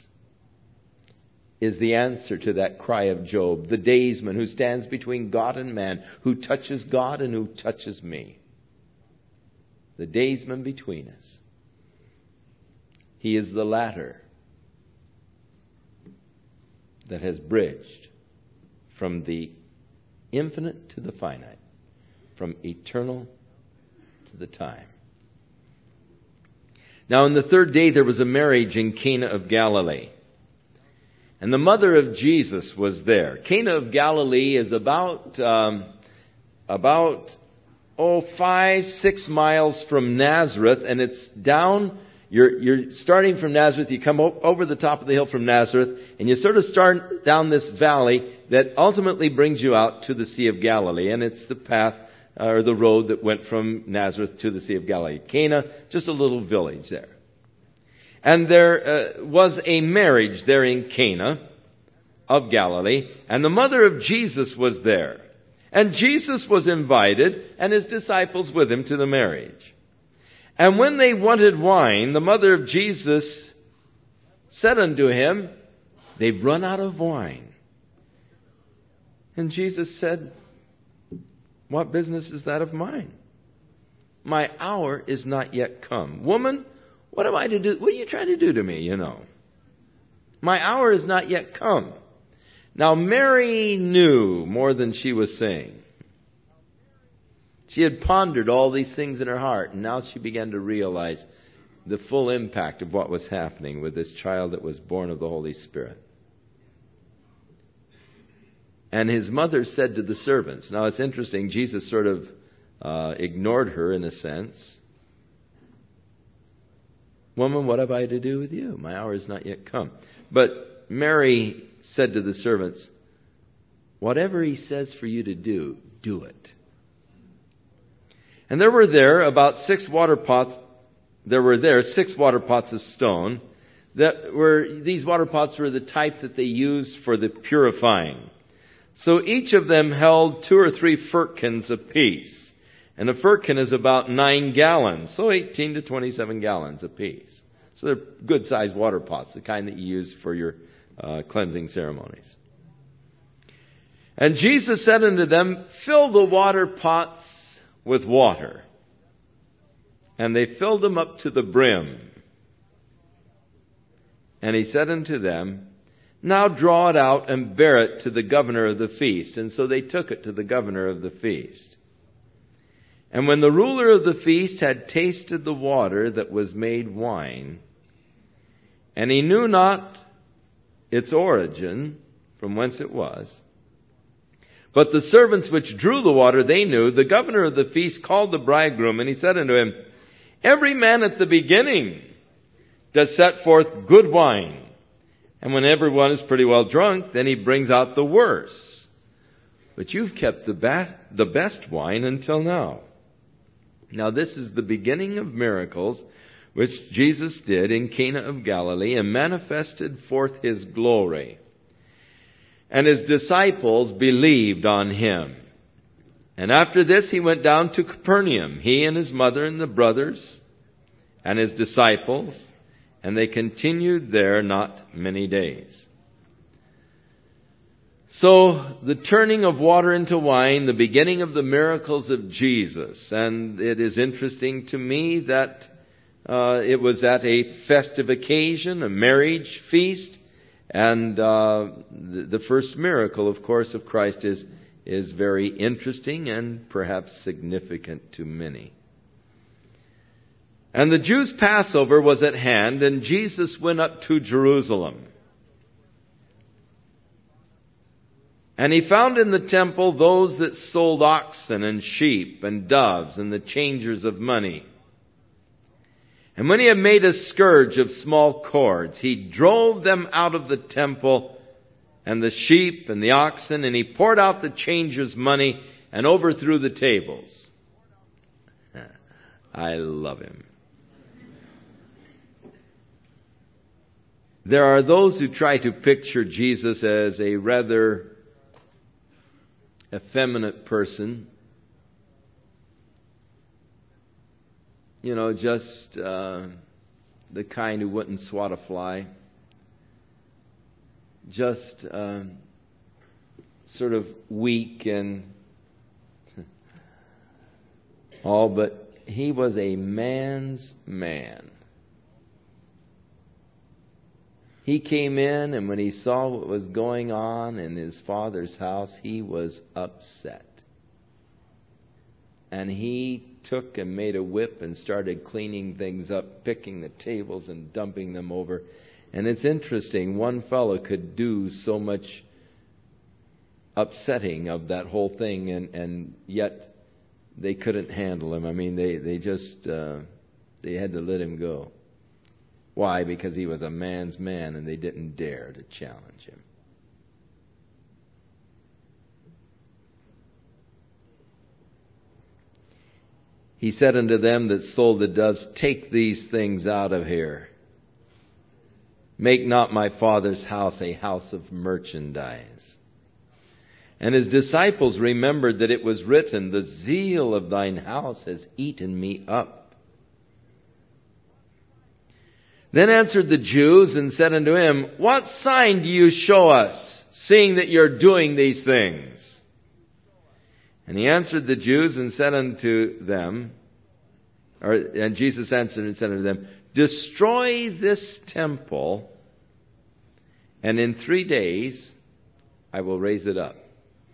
is the answer to that cry of Job, the daysman who stands between God and man, who touches God and who touches me. The daysman between us. He is the ladder that has bridged from the infinite to the finite, from eternal to the time. Now, on the third day, there was a marriage in Cana of Galilee. And the mother of Jesus was there. Cana of Galilee is about 5-6 miles from Nazareth, and it's down. You're starting from Nazareth. You come over the top of the hill from Nazareth, and you sort of start down this valley that ultimately brings you out to the Sea of Galilee, and it's the path or the road that went from Nazareth to the Sea of Galilee. Cana, just a little village there. And there was a marriage there in Cana of Galilee, and the mother of Jesus was there. And Jesus was invited, and His disciples with Him, to the marriage. And when they wanted wine, the mother of Jesus said unto Him, "They've run out of wine." And Jesus said, "What business is that of mine? My hour is not yet come." "Woman, what am I to do? What are you trying to do to me, My hour is not yet come." Now, Mary knew more than she was saying. She had pondered all these things in her heart, and now she began to realize the full impact of what was happening with this child that was born of the Holy Spirit. And His mother said to the servants, now it's interesting, Jesus sort of ignored her in a sense. "Woman, what have I to do with you? My hour is not yet come." But Mary said to the servants, "Whatever He says for you to do, do it." And there were there about 6 water pots. There were there 6 water pots of stone. These water pots were the type that they used for the purifying. So each of them held 2 or 3 firkins apiece. And a firkin is about 9 gallons, so 18 to 27 gallons apiece. So they're good-sized water pots, the kind that you use for your cleansing ceremonies. And Jesus said unto them, Fill the water pots with water. And they filled them up to the brim. And he said unto them, Now draw it out and bear it to the governor of the feast. And so they took it to the governor of the feast. And when the ruler of the feast had tasted the water that was made wine, and he knew not its origin, from whence it was, but the servants which drew the water they knew, the governor of the feast called the bridegroom, and he said unto him, Every man at the beginning does set forth good wine, and when everyone is pretty well drunk, then he brings out the worse. But you've kept the best wine until now. Now this is the beginning of miracles which Jesus did in Cana of Galilee, and manifested forth his glory. And his disciples believed on him. And after this he went down to Capernaum, he and his mother and the brothers and his disciples, and they continued there not many days. So, the turning of water into wine, the beginning of the miracles of Jesus. And it is interesting to me that it was at a festive occasion, a marriage feast. And the first miracle, of course, of Christ is very interesting and perhaps significant to many. And the Jews' Passover was at hand, and Jesus went up to Jerusalem. And he found in the temple those that sold oxen and sheep and doves and the changers of money. And when he had made a scourge of small cords, he drove them out of the temple, and the sheep and the oxen, and he poured out the changers' money and overthrew the tables. I love him. There are those who try to picture Jesus as a rather effeminate person. Just the kind who wouldn't swat a fly. Just sort of weak and all, but he was a man's man. He came in, and when he saw what was going on in his father's house, he was upset. And he took and made a whip and started cleaning things up, picking the tables and dumping them over. And it's interesting, one fellow could do so much upsetting of that whole thing, and yet they couldn't handle him. I mean, they just they had to let him go. Why? Because he was a man's man, and they didn't dare to challenge him. He said unto them that sold the doves, Take these things out of here. Make not my Father's house a house of merchandise. And his disciples remembered that it was written, The zeal of thine house has eaten me up. Then answered the Jews and said unto him, What sign do you show us, seeing that you're doing these things? And he answered the Jews and said unto them, and Jesus answered and said unto them, Destroy this temple, and in 3 days I will raise it up.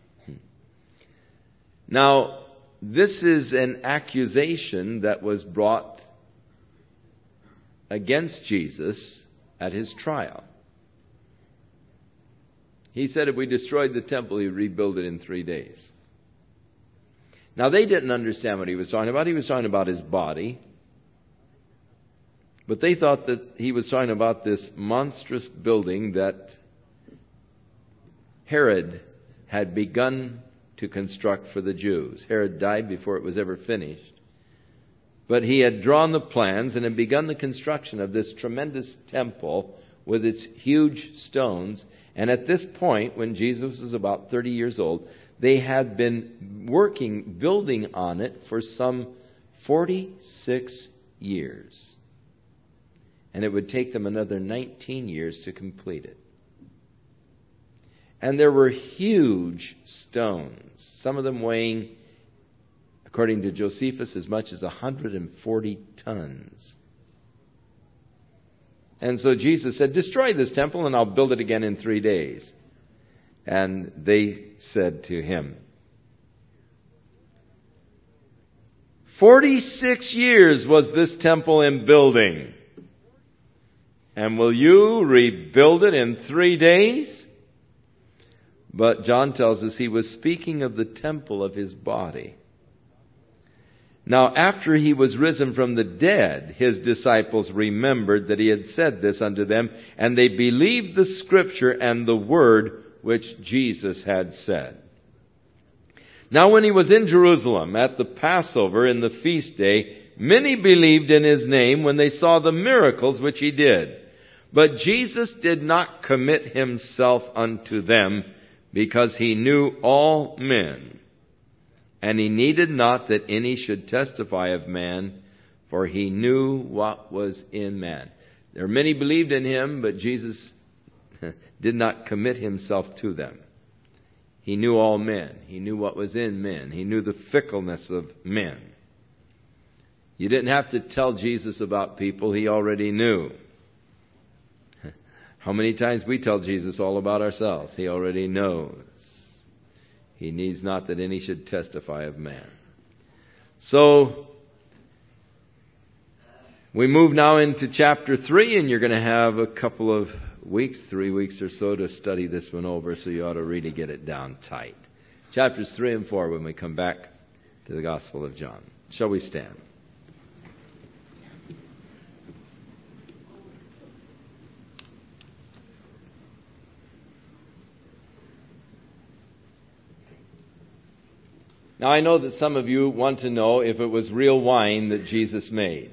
Now, this is an accusation that was brought against Jesus at his trial. He said if we destroyed the temple, he'd rebuild it in 3 days. Now, they didn't understand what he was talking about. He was talking about his body. But they thought that he was talking about this monstrous building that Herod had begun to construct for the Jews. Herod died before it was ever finished. But he had drawn the plans and had begun the construction of this tremendous temple with its huge stones. And at this point, when Jesus was about 30 years old, they had been building on it for some 46 years. And it would take them another 19 years to complete it. And there were huge stones, some of them weighing, according to Josephus, as much as 140 tons. And so Jesus said, "Destroy this temple and I'll build it again in 3 days." And they said to him, 46 years was this temple in building, and will you rebuild it in 3 days? But John tells us he was speaking of the temple of his body. Now, after he was risen from the dead, his disciples remembered that he had said this unto them, and they believed the Scripture and the word which Jesus had said. Now, when he was in Jerusalem at the Passover in the feast day, many believed in his name when they saw the miracles which he did. But Jesus did not commit himself unto them, because he knew all men. And he needed not that any should testify of man, for he knew what was in man. There many believed in him, but Jesus did not commit himself to them. He knew all men. He knew what was in men. He knew the fickleness of men. You didn't have to tell Jesus about people. He already knew. How many times we tell Jesus all about ourselves? He already knows. He needs not that any should testify of man. So, we move now into chapter 3, and you're going to have a couple of weeks, 3 weeks or so, to study this one over, so you ought to really get it down tight. Chapters 3 and 4 when we come back to the Gospel of John. Shall we stand? Now, I know that some of you want to know if it was real wine that Jesus made.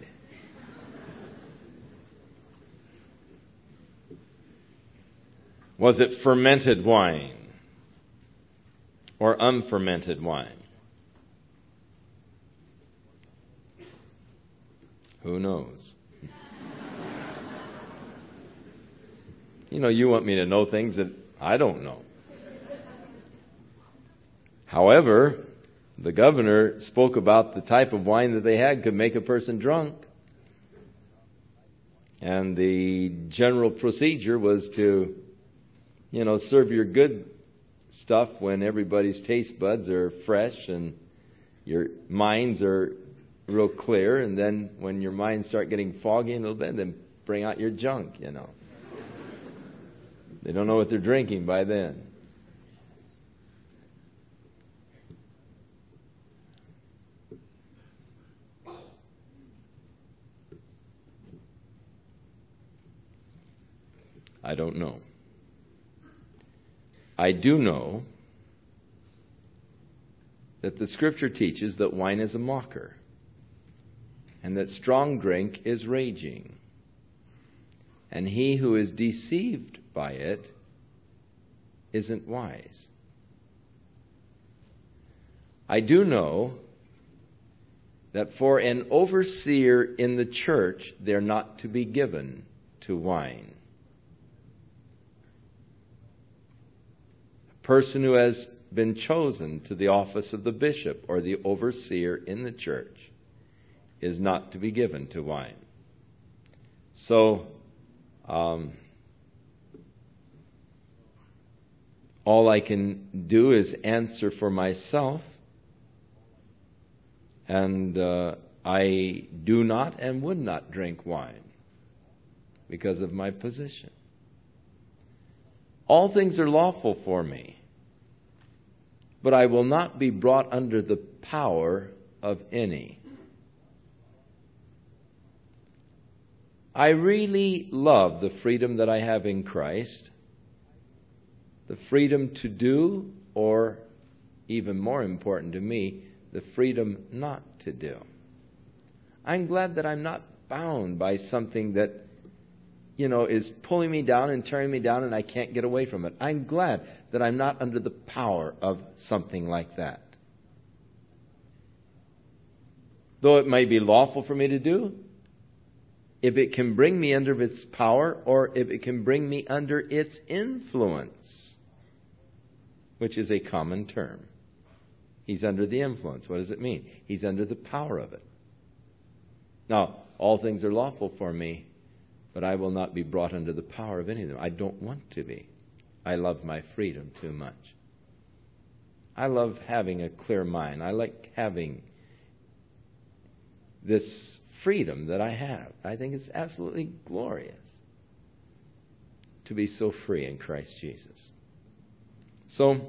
Was it fermented wine or unfermented wine? Who knows? You want me to know things that I don't know. However, the governor spoke about the type of wine that they had could make a person drunk. And the general procedure was to, serve your good stuff when everybody's taste buds are fresh and your minds are real clear. And then when your minds start getting foggy a little bit, then bring out your junk, They don't know what they're drinking by then. I don't know. I do know that the Scripture teaches that wine is a mocker and that strong drink is raging. And he who is deceived by it isn't wise. I do know that for an overseer in the church, they're not to be given to wine. Person who has been chosen to the office of the bishop or the overseer in the church is not to be given to wine. So, all I can do is answer for myself, and I do not and would not drink wine because of my position. All things are lawful for me, but I will not be brought under the power of any. I really love the freedom that I have in Christ, the freedom to do, or even more important to me, the freedom not to do. I'm glad that I'm not bound by something that is pulling me down and tearing me down and I can't get away from it. I'm glad that I'm not under the power of something like that. Though it may be lawful for me to do, if it can bring me under its power or if it can bring me under its influence, which is a common term. He's under the influence. What does it mean? He's under the power of it. Now, all things are lawful for me, but I will not be brought under the power of any of them. I don't want to be. I love my freedom too much. I love having a clear mind. I like having this freedom that I have. I think it's absolutely glorious to be so free in Christ Jesus. So,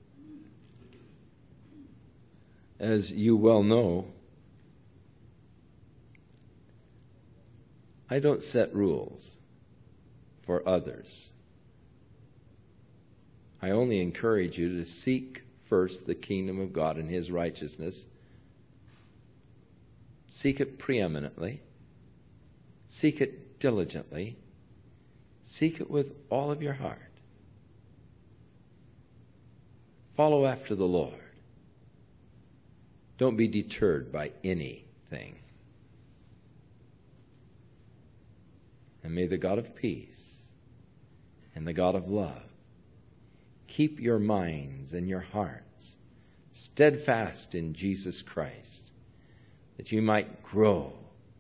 as you well know, I don't set rules for others. I only encourage you to seek first the kingdom of God and His righteousness. Seek it preeminently. Seek it diligently. Seek it with all of your heart. Follow after the Lord. Don't be deterred by anything. And may the God of peace and the God of love keep your minds and your hearts steadfast in Jesus Christ, that you might grow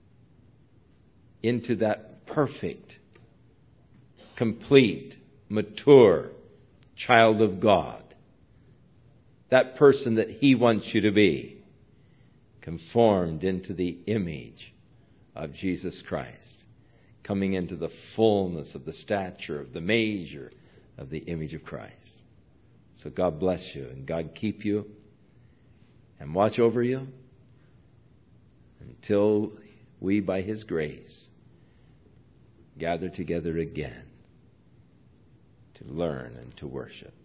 into that perfect, complete, mature child of God. That person that He wants you to be, conformed into the image of Jesus Christ, coming into the fullness of the stature, of the measure of the image of Christ. So God bless you, and God keep you, and watch over you until we, by His grace, gather together again to learn and to worship.